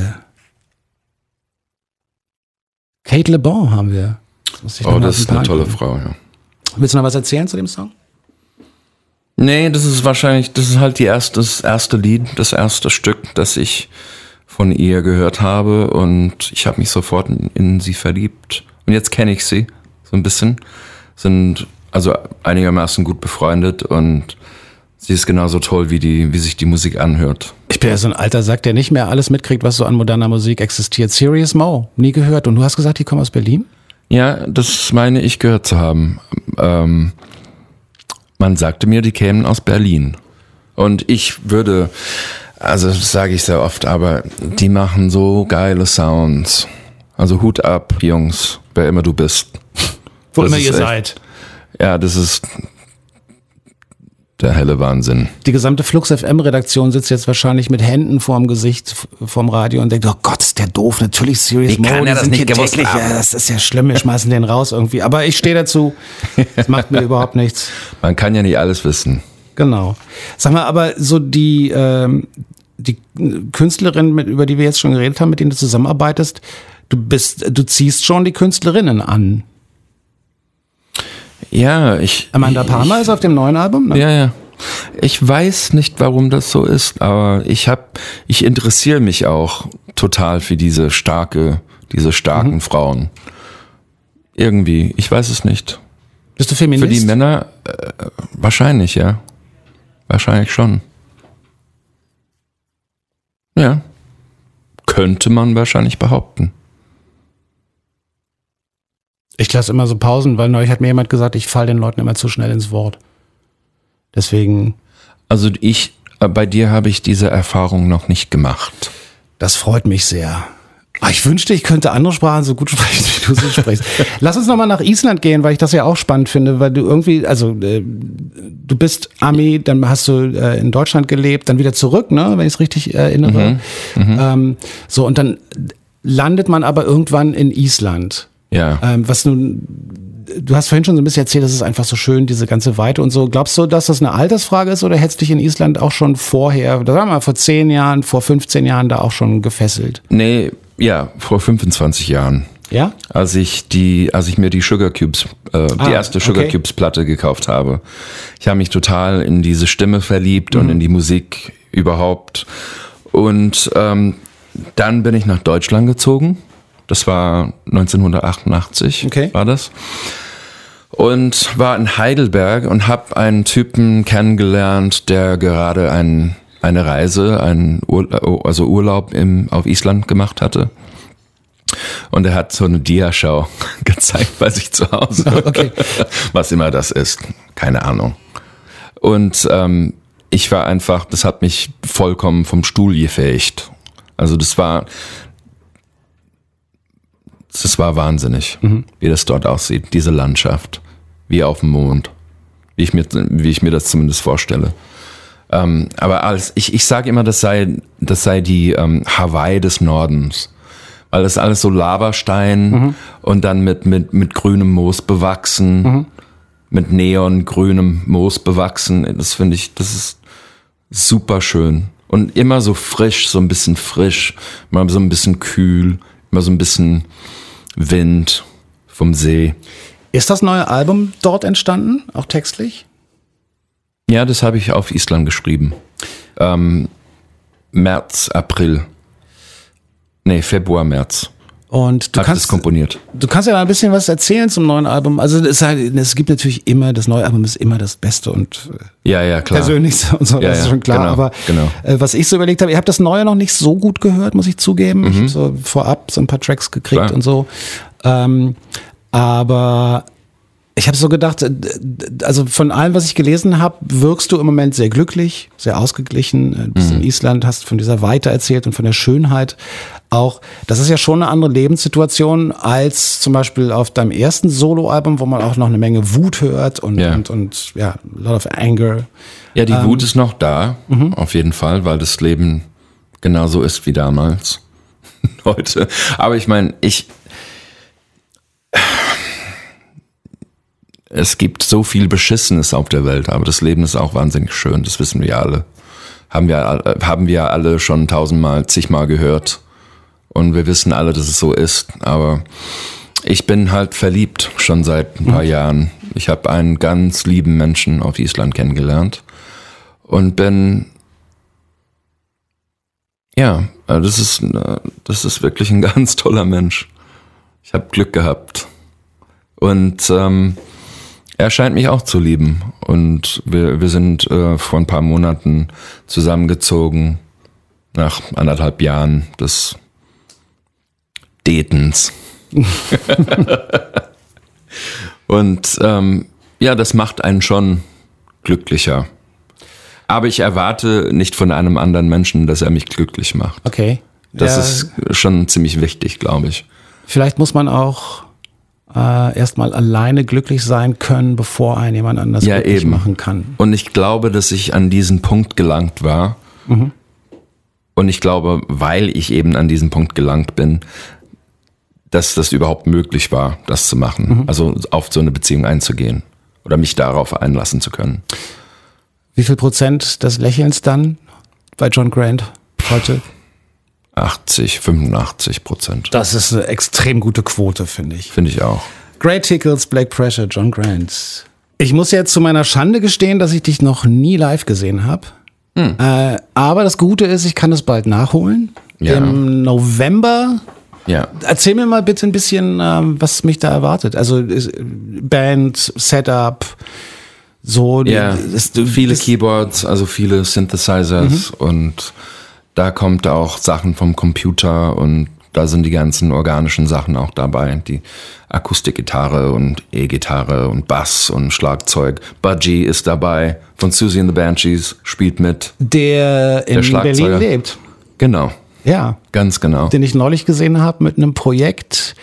[SPEAKER 3] Kate Le Bon haben wir. Muss ich noch
[SPEAKER 4] Oh,
[SPEAKER 3] mal
[SPEAKER 4] das
[SPEAKER 3] auf
[SPEAKER 4] ist
[SPEAKER 3] den
[SPEAKER 4] eine
[SPEAKER 3] Plan
[SPEAKER 4] tolle
[SPEAKER 3] gucken.
[SPEAKER 4] Frau, ja.
[SPEAKER 3] Willst du noch was erzählen zu dem Song?
[SPEAKER 4] Nee, das ist wahrscheinlich, das ist halt die erste, das erste Lied, das erste Stück, das ich von ihr gehört habe und ich habe mich sofort in, in sie verliebt. Und jetzt kenne ich sie so ein bisschen, sind also einigermaßen gut befreundet und sie ist genauso toll, wie die, wie sich die Musik anhört.
[SPEAKER 3] Ich bin ja so ein alter Sack, der nicht mehr alles mitkriegt, was so an moderner Musik existiert. Serious Mo, nie gehört. Und du hast gesagt, die kommen aus Berlin?
[SPEAKER 4] Ja, das meine ich gehört zu haben. Ähm, man sagte mir, die kämen aus Berlin. Und ich würde, also das sage ich sehr oft, aber die machen so geile Sounds. Also Hut ab, Jungs, wer immer du bist.
[SPEAKER 3] Wo
[SPEAKER 4] Das
[SPEAKER 3] immer
[SPEAKER 4] ist
[SPEAKER 3] ihr
[SPEAKER 4] echt-
[SPEAKER 3] seid.
[SPEAKER 4] Ja, das ist der helle Wahnsinn.
[SPEAKER 3] Die gesamte Flux F M-Redaktion sitzt jetzt wahrscheinlich mit Händen vorm Gesicht, f- vorm Radio und denkt, oh Gott, ist der doof, natürlich Serious
[SPEAKER 4] Wie
[SPEAKER 3] Mo,
[SPEAKER 4] kann
[SPEAKER 3] die
[SPEAKER 4] er das
[SPEAKER 3] sind
[SPEAKER 4] nicht
[SPEAKER 3] hier
[SPEAKER 4] gewusst
[SPEAKER 3] täglich,
[SPEAKER 4] haben?
[SPEAKER 3] ja, das ist ja schlimm, wir schmeißen den raus irgendwie. Aber ich stehe dazu, das macht mir überhaupt nichts.
[SPEAKER 4] Man kann ja nicht alles wissen.
[SPEAKER 3] Genau. Sag mal, aber so die, ähm, die Künstlerinnen, mit, über die wir jetzt schon geredet haben, mit denen du zusammenarbeitest, du bist, du ziehst schon die Künstlerinnen an.
[SPEAKER 4] Ja, ich...
[SPEAKER 3] Amanda
[SPEAKER 4] ich,
[SPEAKER 3] Palmer ist auf dem neuen Album, ne?
[SPEAKER 4] Ja, ja. Ich weiß nicht, warum das so ist, aber ich hab, ich interessiere mich auch total für diese starke, diese starken
[SPEAKER 3] Mhm.
[SPEAKER 4] Frauen. Irgendwie, ich weiß es nicht.
[SPEAKER 3] Bist du
[SPEAKER 4] Für
[SPEAKER 3] Feminist?
[SPEAKER 4] die Männer äh, wahrscheinlich, ja. Wahrscheinlich schon. Ja. Könnte man wahrscheinlich behaupten.
[SPEAKER 3] Ich lasse immer so Pausen, weil neulich hat mir jemand gesagt, ich falle den Leuten immer zu schnell ins Wort. Deswegen.
[SPEAKER 4] Also ich, bei dir habe ich diese Erfahrung noch nicht gemacht.
[SPEAKER 3] Das freut mich sehr. Ich wünschte, ich könnte andere Sprachen so gut sprechen, wie du sie sprichst. Lass uns nochmal nach Island gehen, weil ich das ja auch spannend finde, weil du irgendwie, also äh, du bist Ami, dann hast du äh, in Deutschland gelebt, dann wieder zurück, ne, wenn ich es richtig erinnere. Mhm, mhm. Ähm, so, und dann landet man aber irgendwann in Island.
[SPEAKER 4] Ja.
[SPEAKER 3] Ähm, was nun, du hast vorhin schon so ein bisschen erzählt, das ist einfach so schön, diese ganze Weite und so. Glaubst du, dass das eine Altersfrage ist oder hättest du dich in Island auch schon vorher, sagen wir mal vor zehn Jahren, vor fünfzehn Jahren da auch schon gefesselt?
[SPEAKER 4] Nee, ja, vor fünfundzwanzig Jahren.
[SPEAKER 3] Ja?
[SPEAKER 4] Als ich die, als ich mir die Sugar Cubes, äh,
[SPEAKER 3] Ah,
[SPEAKER 4] die erste Sugar
[SPEAKER 3] okay.
[SPEAKER 4] Cubes Platte gekauft habe. Ich habe mich total in diese Stimme verliebt
[SPEAKER 3] Mhm.
[SPEAKER 4] und in die Musik überhaupt. Und ähm, dann bin ich nach Deutschland gezogen. Das war neunzehnhundertachtundachtzig,
[SPEAKER 3] Okay.
[SPEAKER 4] war das. Und war in Heidelberg und habe einen Typen kennengelernt, der gerade ein, eine Reise, einen Ur, also Urlaub im, auf Island gemacht hatte. Und er hat so eine Diaschau gezeigt bei sich zu Hause.
[SPEAKER 3] Okay.
[SPEAKER 4] Was immer das ist, keine Ahnung. Und ähm, ich war einfach, das hat mich vollkommen vom Stuhl gefegt. Also das war... Das war wahnsinnig, mhm. wie das dort aussieht, diese Landschaft, wie auf dem Mond, wie ich mir, wie ich mir das zumindest vorstelle. Ähm, aber als, ich, ich sage immer, das sei, das sei die ähm, Hawaii des Nordens, weil das alles so Lavastein mhm. und dann mit, mit, mit grünem Moos bewachsen, mhm. mit neongrünem Moos bewachsen. Das finde ich, das ist super schön und immer so frisch, so ein bisschen frisch, immer so ein bisschen kühl, immer so ein bisschen Wind vom See.
[SPEAKER 3] Ist das neue Album dort entstanden, auch textlich?
[SPEAKER 4] Ja, das habe ich auf Island geschrieben. Ähm, März, April. Nee, Februar, März.
[SPEAKER 3] Und du
[SPEAKER 4] Hab
[SPEAKER 3] kannst
[SPEAKER 4] das komponiert.
[SPEAKER 3] Du kannst ja mal ein bisschen was erzählen zum neuen Album. Also es, halt, es gibt natürlich immer, das neue Album ist immer das Beste und
[SPEAKER 4] Ja, ja, klar.
[SPEAKER 3] persönlichste und so,
[SPEAKER 4] Ja,
[SPEAKER 3] das ist
[SPEAKER 4] ja,
[SPEAKER 3] schon klar.
[SPEAKER 4] genau,
[SPEAKER 3] Aber
[SPEAKER 4] genau.
[SPEAKER 3] äh, was ich so überlegt habe, ich habe das Neue noch nicht so gut gehört, muss ich zugeben.
[SPEAKER 4] Mhm.
[SPEAKER 3] Ich habe so vorab so ein paar Tracks gekriegt
[SPEAKER 4] Klar.
[SPEAKER 3] und so. Ähm, aber ich habe so gedacht, äh, also von allem, was ich gelesen habe, wirkst du im Moment sehr glücklich, sehr ausgeglichen. Du bist
[SPEAKER 4] Mhm.
[SPEAKER 3] in Island, hast von dieser Weite erzählt und von der Schönheit auch. Das ist ja schon eine andere Lebenssituation als zum Beispiel auf deinem ersten Soloalbum, wo man auch noch eine Menge Wut hört und,
[SPEAKER 4] Ja.
[SPEAKER 3] und, und ja, a lot of anger.
[SPEAKER 4] Ja, die
[SPEAKER 3] Ähm,
[SPEAKER 4] Wut ist noch da, auf jeden Fall, weil das Leben genauso ist wie damals. Heute. Aber ich meine, ich... Es gibt so viel Beschissenes auf der Welt, aber das Leben ist auch wahnsinnig schön, das wissen wir alle. Haben wir, haben wir alle schon tausendmal, zigmal gehört. Und wir wissen alle, dass es so ist. Aber ich bin halt verliebt schon seit ein paar mhm. Jahren. Ich habe einen ganz lieben Menschen auf Island kennengelernt. Und bin, ja, das ist, das ist wirklich ein ganz toller Mensch. Ich habe Glück gehabt. Und ähm, er scheint mich auch zu lieben. Und wir, wir sind äh, vor ein paar Monaten zusammengezogen, nach anderthalb Jahren des Datens. Und ähm, ja, das macht einen schon glücklicher. Aber ich erwarte nicht von einem anderen Menschen, dass er mich glücklich macht.
[SPEAKER 3] Okay.
[SPEAKER 4] Das
[SPEAKER 3] Ja,
[SPEAKER 4] ist schon ziemlich wichtig, glaube ich.
[SPEAKER 3] vielleicht muss man auch äh, erstmal alleine glücklich sein können, bevor einen jemand anders
[SPEAKER 4] Ja,
[SPEAKER 3] glücklich
[SPEAKER 4] eben.
[SPEAKER 3] machen kann.
[SPEAKER 4] Und ich glaube, dass ich an diesen Punkt gelangt war.
[SPEAKER 3] Mhm.
[SPEAKER 4] Und ich glaube, weil ich eben an diesen Punkt gelangt bin, dass das überhaupt möglich war, das zu machen.
[SPEAKER 3] Mhm.
[SPEAKER 4] Also auf so eine Beziehung einzugehen oder mich darauf einlassen zu können.
[SPEAKER 3] Wie viel Prozent des Lächelns dann bei John Grant heute?
[SPEAKER 4] achtzig, fünfundachtzig Prozent.
[SPEAKER 3] Das ist eine extrem gute Quote, finde ich.
[SPEAKER 4] Finde ich auch.
[SPEAKER 3] Great Tickles, Black Pressure, John Grant. Ich muss jetzt zu meiner Schande gestehen, dass ich dich noch nie live gesehen habe.
[SPEAKER 4] Hm.
[SPEAKER 3] Äh, aber das Gute ist, ich kann es bald nachholen.
[SPEAKER 4] Ja.
[SPEAKER 3] Im November.
[SPEAKER 4] Ja.
[SPEAKER 3] Erzähl mir mal bitte ein bisschen, ähm, was mich da erwartet. Also ist, Band, Setup, so.
[SPEAKER 4] Ja,
[SPEAKER 3] das,
[SPEAKER 4] viele
[SPEAKER 3] das,
[SPEAKER 4] Keyboards, also viele Synthesizers mhm. und Da kommt auch Sachen vom Computer und da sind die ganzen organischen Sachen auch dabei. Die Akustikgitarre und E-Gitarre und Bass und Schlagzeug. Budgie ist dabei von Susie and the Banshees, spielt mit.
[SPEAKER 3] Der in
[SPEAKER 4] Der
[SPEAKER 3] Berlin lebt.
[SPEAKER 4] Genau.
[SPEAKER 3] Ja.
[SPEAKER 4] Ganz genau.
[SPEAKER 3] Den ich neulich gesehen habe mit einem Projekt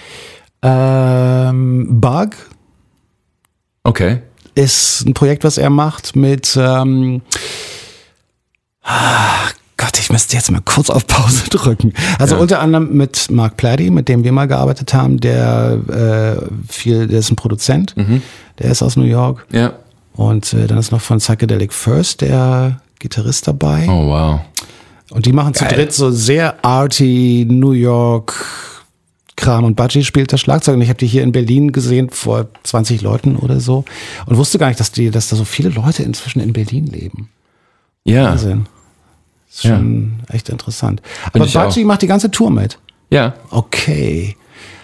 [SPEAKER 3] ähm, Bug.
[SPEAKER 4] Okay.
[SPEAKER 3] Ist ein Projekt, was er macht mit ähm, ah, Gott, ich müsste jetzt mal kurz auf Pause drücken. Also
[SPEAKER 4] Ja.
[SPEAKER 3] unter anderem mit Mark Plady, mit dem wir mal gearbeitet haben, der äh, viel, der ist ein Produzent,
[SPEAKER 4] Mhm.
[SPEAKER 3] der ist aus New York.
[SPEAKER 4] Ja.
[SPEAKER 3] Und äh, dann ist noch von Psychedelic First der Gitarrist dabei.
[SPEAKER 4] Oh, wow.
[SPEAKER 3] Und die machen zu
[SPEAKER 4] Geil.
[SPEAKER 3] dritt so sehr arty New York Kram, und Budgie spielt das Schlagzeug, und ich habe die hier in Berlin gesehen vor zwanzig Leuten oder so und wusste gar nicht, dass die, dass da so viele Leute inzwischen in Berlin leben.
[SPEAKER 4] Ja.
[SPEAKER 3] Wahnsinn. Ist
[SPEAKER 4] Ja.
[SPEAKER 3] schon echt interessant.
[SPEAKER 4] Find
[SPEAKER 3] Aber
[SPEAKER 4] ich auch.
[SPEAKER 3] Budgie macht die ganze Tour mit.
[SPEAKER 4] Ja.
[SPEAKER 3] Okay.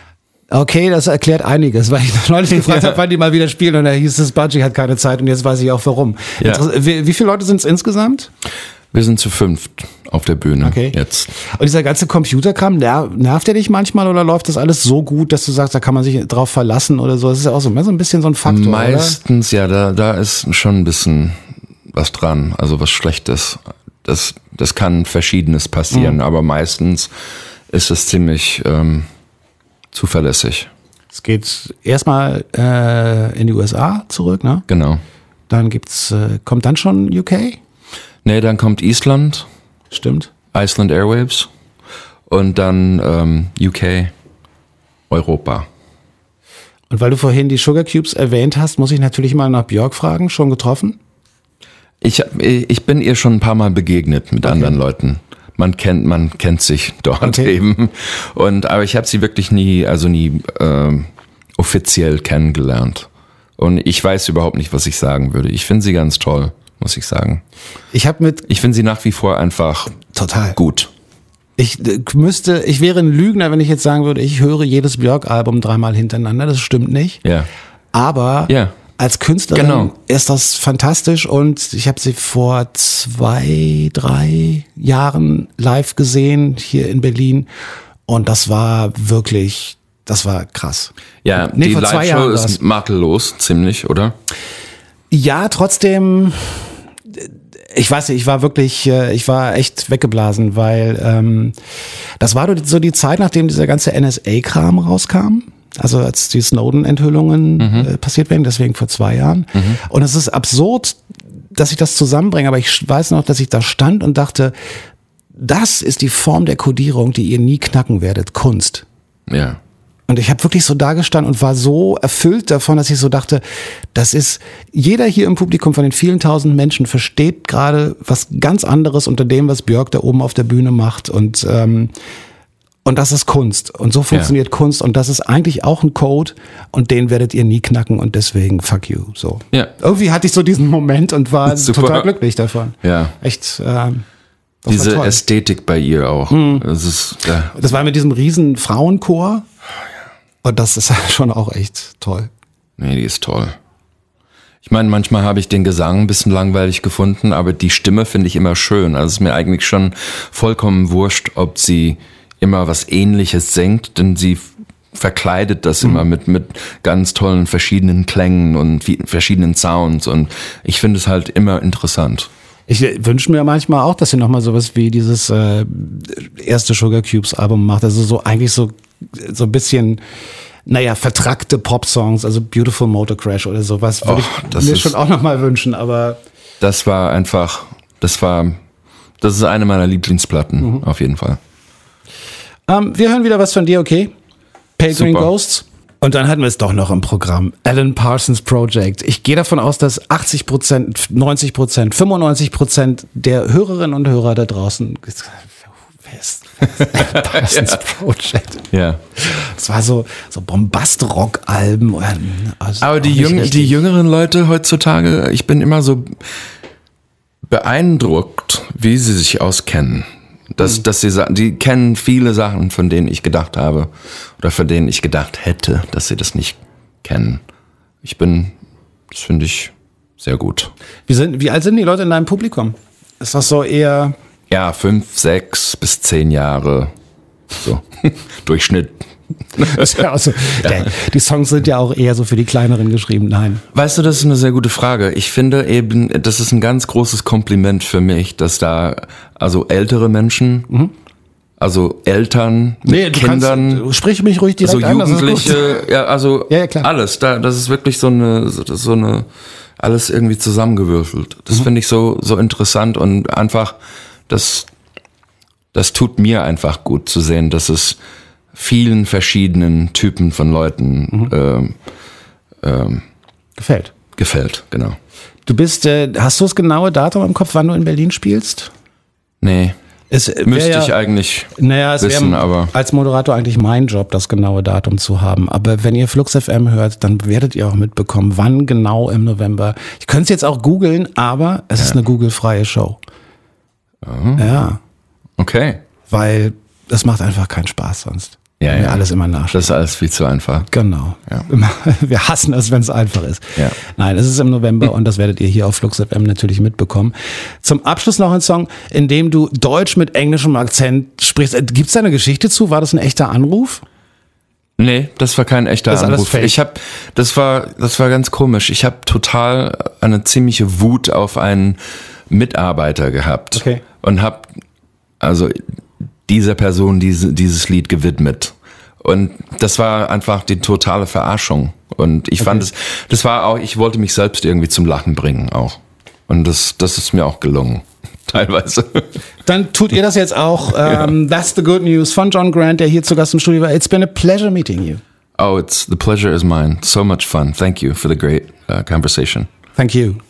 [SPEAKER 3] Okay, das erklärt einiges, weil ich neulich gefragt
[SPEAKER 4] Ja.
[SPEAKER 3] habe, wann die mal wieder spielen, und da hieß es, Budgie hat keine Zeit, und jetzt weiß ich auch warum.
[SPEAKER 4] Ja.
[SPEAKER 3] Interess- Wie, wie viele Leute sind es insgesamt?
[SPEAKER 4] Wir sind zu fünft auf der Bühne
[SPEAKER 3] Okay.
[SPEAKER 4] jetzt.
[SPEAKER 3] Und dieser ganze Computerkram, ner nervt der dich manchmal, oder läuft das alles so gut, dass du sagst, da kann man sich drauf verlassen oder so? Das ist ja auch so, so ein bisschen so ein Faktor,
[SPEAKER 4] Meistens, ja, da, da ist schon ein bisschen was dran, also was Schlechtes. Das, das kann Verschiedenes passieren,
[SPEAKER 3] Mhm.
[SPEAKER 4] aber meistens ist es ziemlich ähm, zuverlässig.
[SPEAKER 3] oder? Es geht erstmal äh, in die U S A zurück, ne?
[SPEAKER 4] Genau.
[SPEAKER 3] Dann gibt's, äh, kommt dann schon U K?
[SPEAKER 4] Nee, dann kommt Island,
[SPEAKER 3] Stimmt.
[SPEAKER 4] Iceland Airwaves und dann ähm, U K, Europa.
[SPEAKER 3] Und weil du vorhin die Sugar Cubes erwähnt hast, muss ich natürlich mal nach Björk fragen. Schon getroffen?
[SPEAKER 4] Ich, hab- ich bin ihr schon ein paar Mal begegnet mit anderen Leuten. Man kennt, man kennt sich dort
[SPEAKER 3] Okay.
[SPEAKER 4] eben. Und aber ich habe sie wirklich nie, also nie ähm, offiziell kennengelernt. Und ich weiß überhaupt nicht, was ich sagen würde. Ich finde sie ganz toll, muss ich sagen.
[SPEAKER 3] Ich habe mit
[SPEAKER 4] Ich finde sie nach wie vor einfach
[SPEAKER 3] total
[SPEAKER 4] gut.
[SPEAKER 3] Ich äh, müsste, ich wäre ein Lügner, wenn ich jetzt sagen würde, ich höre jedes Björk-Album dreimal hintereinander. Das stimmt nicht.
[SPEAKER 4] Ja.
[SPEAKER 3] Aber
[SPEAKER 4] Ja.
[SPEAKER 3] als Künstlerin
[SPEAKER 4] Genau.
[SPEAKER 3] ist das fantastisch, und ich habe sie vor zwei, drei Jahren live gesehen hier in Berlin, und das war wirklich, das war krass.
[SPEAKER 4] Ja,
[SPEAKER 3] Nee,
[SPEAKER 4] die
[SPEAKER 3] vor zwei
[SPEAKER 4] Live-Show
[SPEAKER 3] Jahren
[SPEAKER 4] ist
[SPEAKER 3] war's.
[SPEAKER 4] makellos, ziemlich, oder?
[SPEAKER 3] Ja, trotzdem, ich weiß nicht, ich war wirklich, äh, ich war echt weggeblasen, weil ähm, das war so die Zeit, nachdem dieser ganze N S A-Kram rauskam. Also als die Snowden-Enthüllungen äh, passiert werden, deswegen vor zwei Jahren. Und es ist absurd, dass ich das zusammenbringe, aber ich weiß noch, dass ich da stand und dachte, das ist die Form der Kodierung, die ihr nie knacken werdet, Kunst.
[SPEAKER 4] Ja.
[SPEAKER 3] Und ich habe wirklich so dagestanden und war so erfüllt davon, dass ich so dachte, das ist, jeder hier im Publikum von den vielen tausend Menschen versteht gerade was ganz anderes unter dem, was Björk da oben auf der Bühne macht. Und, ähm, und das ist Kunst. Und so funktioniert Kunst. Und das ist eigentlich auch ein Code. Und den werdet ihr nie knacken. Und deswegen, fuck you. So.
[SPEAKER 4] Ja.
[SPEAKER 3] Irgendwie hatte ich so diesen Moment und war
[SPEAKER 4] Super.
[SPEAKER 3] total glücklich davon.
[SPEAKER 4] Ja.
[SPEAKER 3] Echt, ähm, das
[SPEAKER 4] Diese
[SPEAKER 3] war toll.
[SPEAKER 4] Ästhetik bei ihr auch. Das ist, ja.
[SPEAKER 3] Das war mit diesem riesen Frauenchor. Und das ist schon auch echt toll.
[SPEAKER 4] Nee, die ist toll. Ich meine, manchmal habe ich den Gesang ein bisschen langweilig gefunden, aber die Stimme finde ich immer schön. Also es ist mir eigentlich schon vollkommen wurscht, ob sie immer was Ähnliches singt, denn sie verkleidet das immer mit, mit ganz tollen verschiedenen Klängen und wie- verschiedenen Sounds, und ich finde es halt immer interessant.
[SPEAKER 3] Ich wünsche mir manchmal auch, dass sie nochmal sowas wie dieses äh, erste Sugar Cubes Album macht. Also so eigentlich so, so ein bisschen, naja, vertrackte Pop-Songs, also Beautiful Motor Crash oder sowas, würde
[SPEAKER 4] Och,
[SPEAKER 3] ich
[SPEAKER 4] das
[SPEAKER 3] mir
[SPEAKER 4] ist-
[SPEAKER 3] schon auch nochmal wünschen, aber
[SPEAKER 4] Das war einfach, das war, das ist eine meiner Lieblingsplatten, auf jeden Fall.
[SPEAKER 3] ähm, wir hören wieder was von dir, okay? Pale Green
[SPEAKER 4] Super.
[SPEAKER 3] Ghosts. Und dann hatten wir es doch noch im Programm. Alan Parsons Project. Ich gehe davon aus, dass achtzig Prozent, neunzig Prozent, fünfundneunzig Prozent der Hörerinnen und Hörer da draußen, wer ist Alan Parsons Project?
[SPEAKER 4] Ja.
[SPEAKER 3] Es war so, so Bombast-Rock-Alben. Also
[SPEAKER 4] Aber die,
[SPEAKER 3] auch nicht
[SPEAKER 4] Jüng
[SPEAKER 3] richtig.
[SPEAKER 4] die jüngeren Leute heutzutage, ich bin immer so beeindruckt, wie sie sich auskennen. Dass, dass sie sagen, die kennen viele Sachen, von denen ich gedacht habe oder von denen ich gedacht hätte, dass sie das nicht kennen. Ich bin, das finde ich sehr gut.
[SPEAKER 3] Wie, sind, wie alt sind die Leute in deinem Publikum? Ist das so eher
[SPEAKER 4] Ja, fünf, sechs bis zehn Jahre. So, Durchschnitt.
[SPEAKER 3] Ja, also, der, die Songs sind ja auch eher so für die Kleineren geschrieben, nein.
[SPEAKER 4] Weißt du, das ist eine sehr gute Frage. Ich finde eben, das ist ein ganz großes Kompliment für mich, dass da also ältere Menschen, mhm. also Eltern mit
[SPEAKER 3] nee, du
[SPEAKER 4] Kindern,
[SPEAKER 3] kannst, sprich mich ruhig direkt
[SPEAKER 4] so
[SPEAKER 3] an,
[SPEAKER 4] Jugendliche, ja, also
[SPEAKER 3] ja, ja, klar.
[SPEAKER 4] alles. Da, das ist wirklich so eine, so eine, alles irgendwie zusammengewürfelt. Das mhm. finde ich so so interessant und einfach, das, das tut mir einfach gut zu sehen, dass es vielen verschiedenen Typen von Leuten mhm. ähm, ähm,
[SPEAKER 3] gefällt.
[SPEAKER 4] Gefällt, genau.
[SPEAKER 3] Du bist, äh, hast du das genaue Datum im Kopf, wann du in Berlin spielst?
[SPEAKER 4] Nee.
[SPEAKER 3] Es
[SPEAKER 4] Müsste
[SPEAKER 3] ja,
[SPEAKER 4] ich eigentlich
[SPEAKER 3] naja, es
[SPEAKER 4] wissen,
[SPEAKER 3] wär
[SPEAKER 4] aber
[SPEAKER 3] als Moderator eigentlich mein Job, das genaue Datum zu haben. Aber wenn ihr Flux F M hört, dann werdet ihr auch mitbekommen, wann genau im November. Ich könnte es jetzt auch googeln, aber es ja. ist eine Google-freie Show.
[SPEAKER 4] Oh.
[SPEAKER 3] Ja.
[SPEAKER 4] Okay.
[SPEAKER 3] Weil das macht einfach keinen Spaß sonst.
[SPEAKER 4] Ja,
[SPEAKER 3] ja.
[SPEAKER 4] alles
[SPEAKER 3] immer nachschauen.
[SPEAKER 4] Das ist alles viel zu einfach.
[SPEAKER 3] Genau.
[SPEAKER 4] Ja.
[SPEAKER 3] Wir hassen es, wenn es einfach ist.
[SPEAKER 4] Ja.
[SPEAKER 3] Nein, es ist im November und das werdet ihr hier auf Flux F M natürlich mitbekommen. Zum Abschluss noch ein Song, in dem du Deutsch mit englischem Akzent sprichst. Gibt's da eine Geschichte zu? War das ein echter Anruf?
[SPEAKER 4] Nee, das war kein echter
[SPEAKER 3] das ist
[SPEAKER 4] Anruf.
[SPEAKER 3] Alles
[SPEAKER 4] ich habe, das war, das war ganz komisch. Ich habe total eine ziemliche Wut auf einen Mitarbeiter gehabt
[SPEAKER 3] okay.
[SPEAKER 4] und habe also dieser Person diese, dieses Lied gewidmet. Und das war einfach die totale Verarschung. Und ich okay. fand es, das war auch, ich wollte mich selbst irgendwie zum Lachen bringen auch. Und das, das ist mir auch gelungen. Teilweise.
[SPEAKER 3] Dann tut ihr das jetzt auch. Ähm, That's the Good News von John Grant, der hier zu Gast im Studio war. It's been a pleasure meeting you.
[SPEAKER 4] Oh, it's the pleasure is mine. So much fun. Thank you for the great uh, conversation.
[SPEAKER 3] Thank you.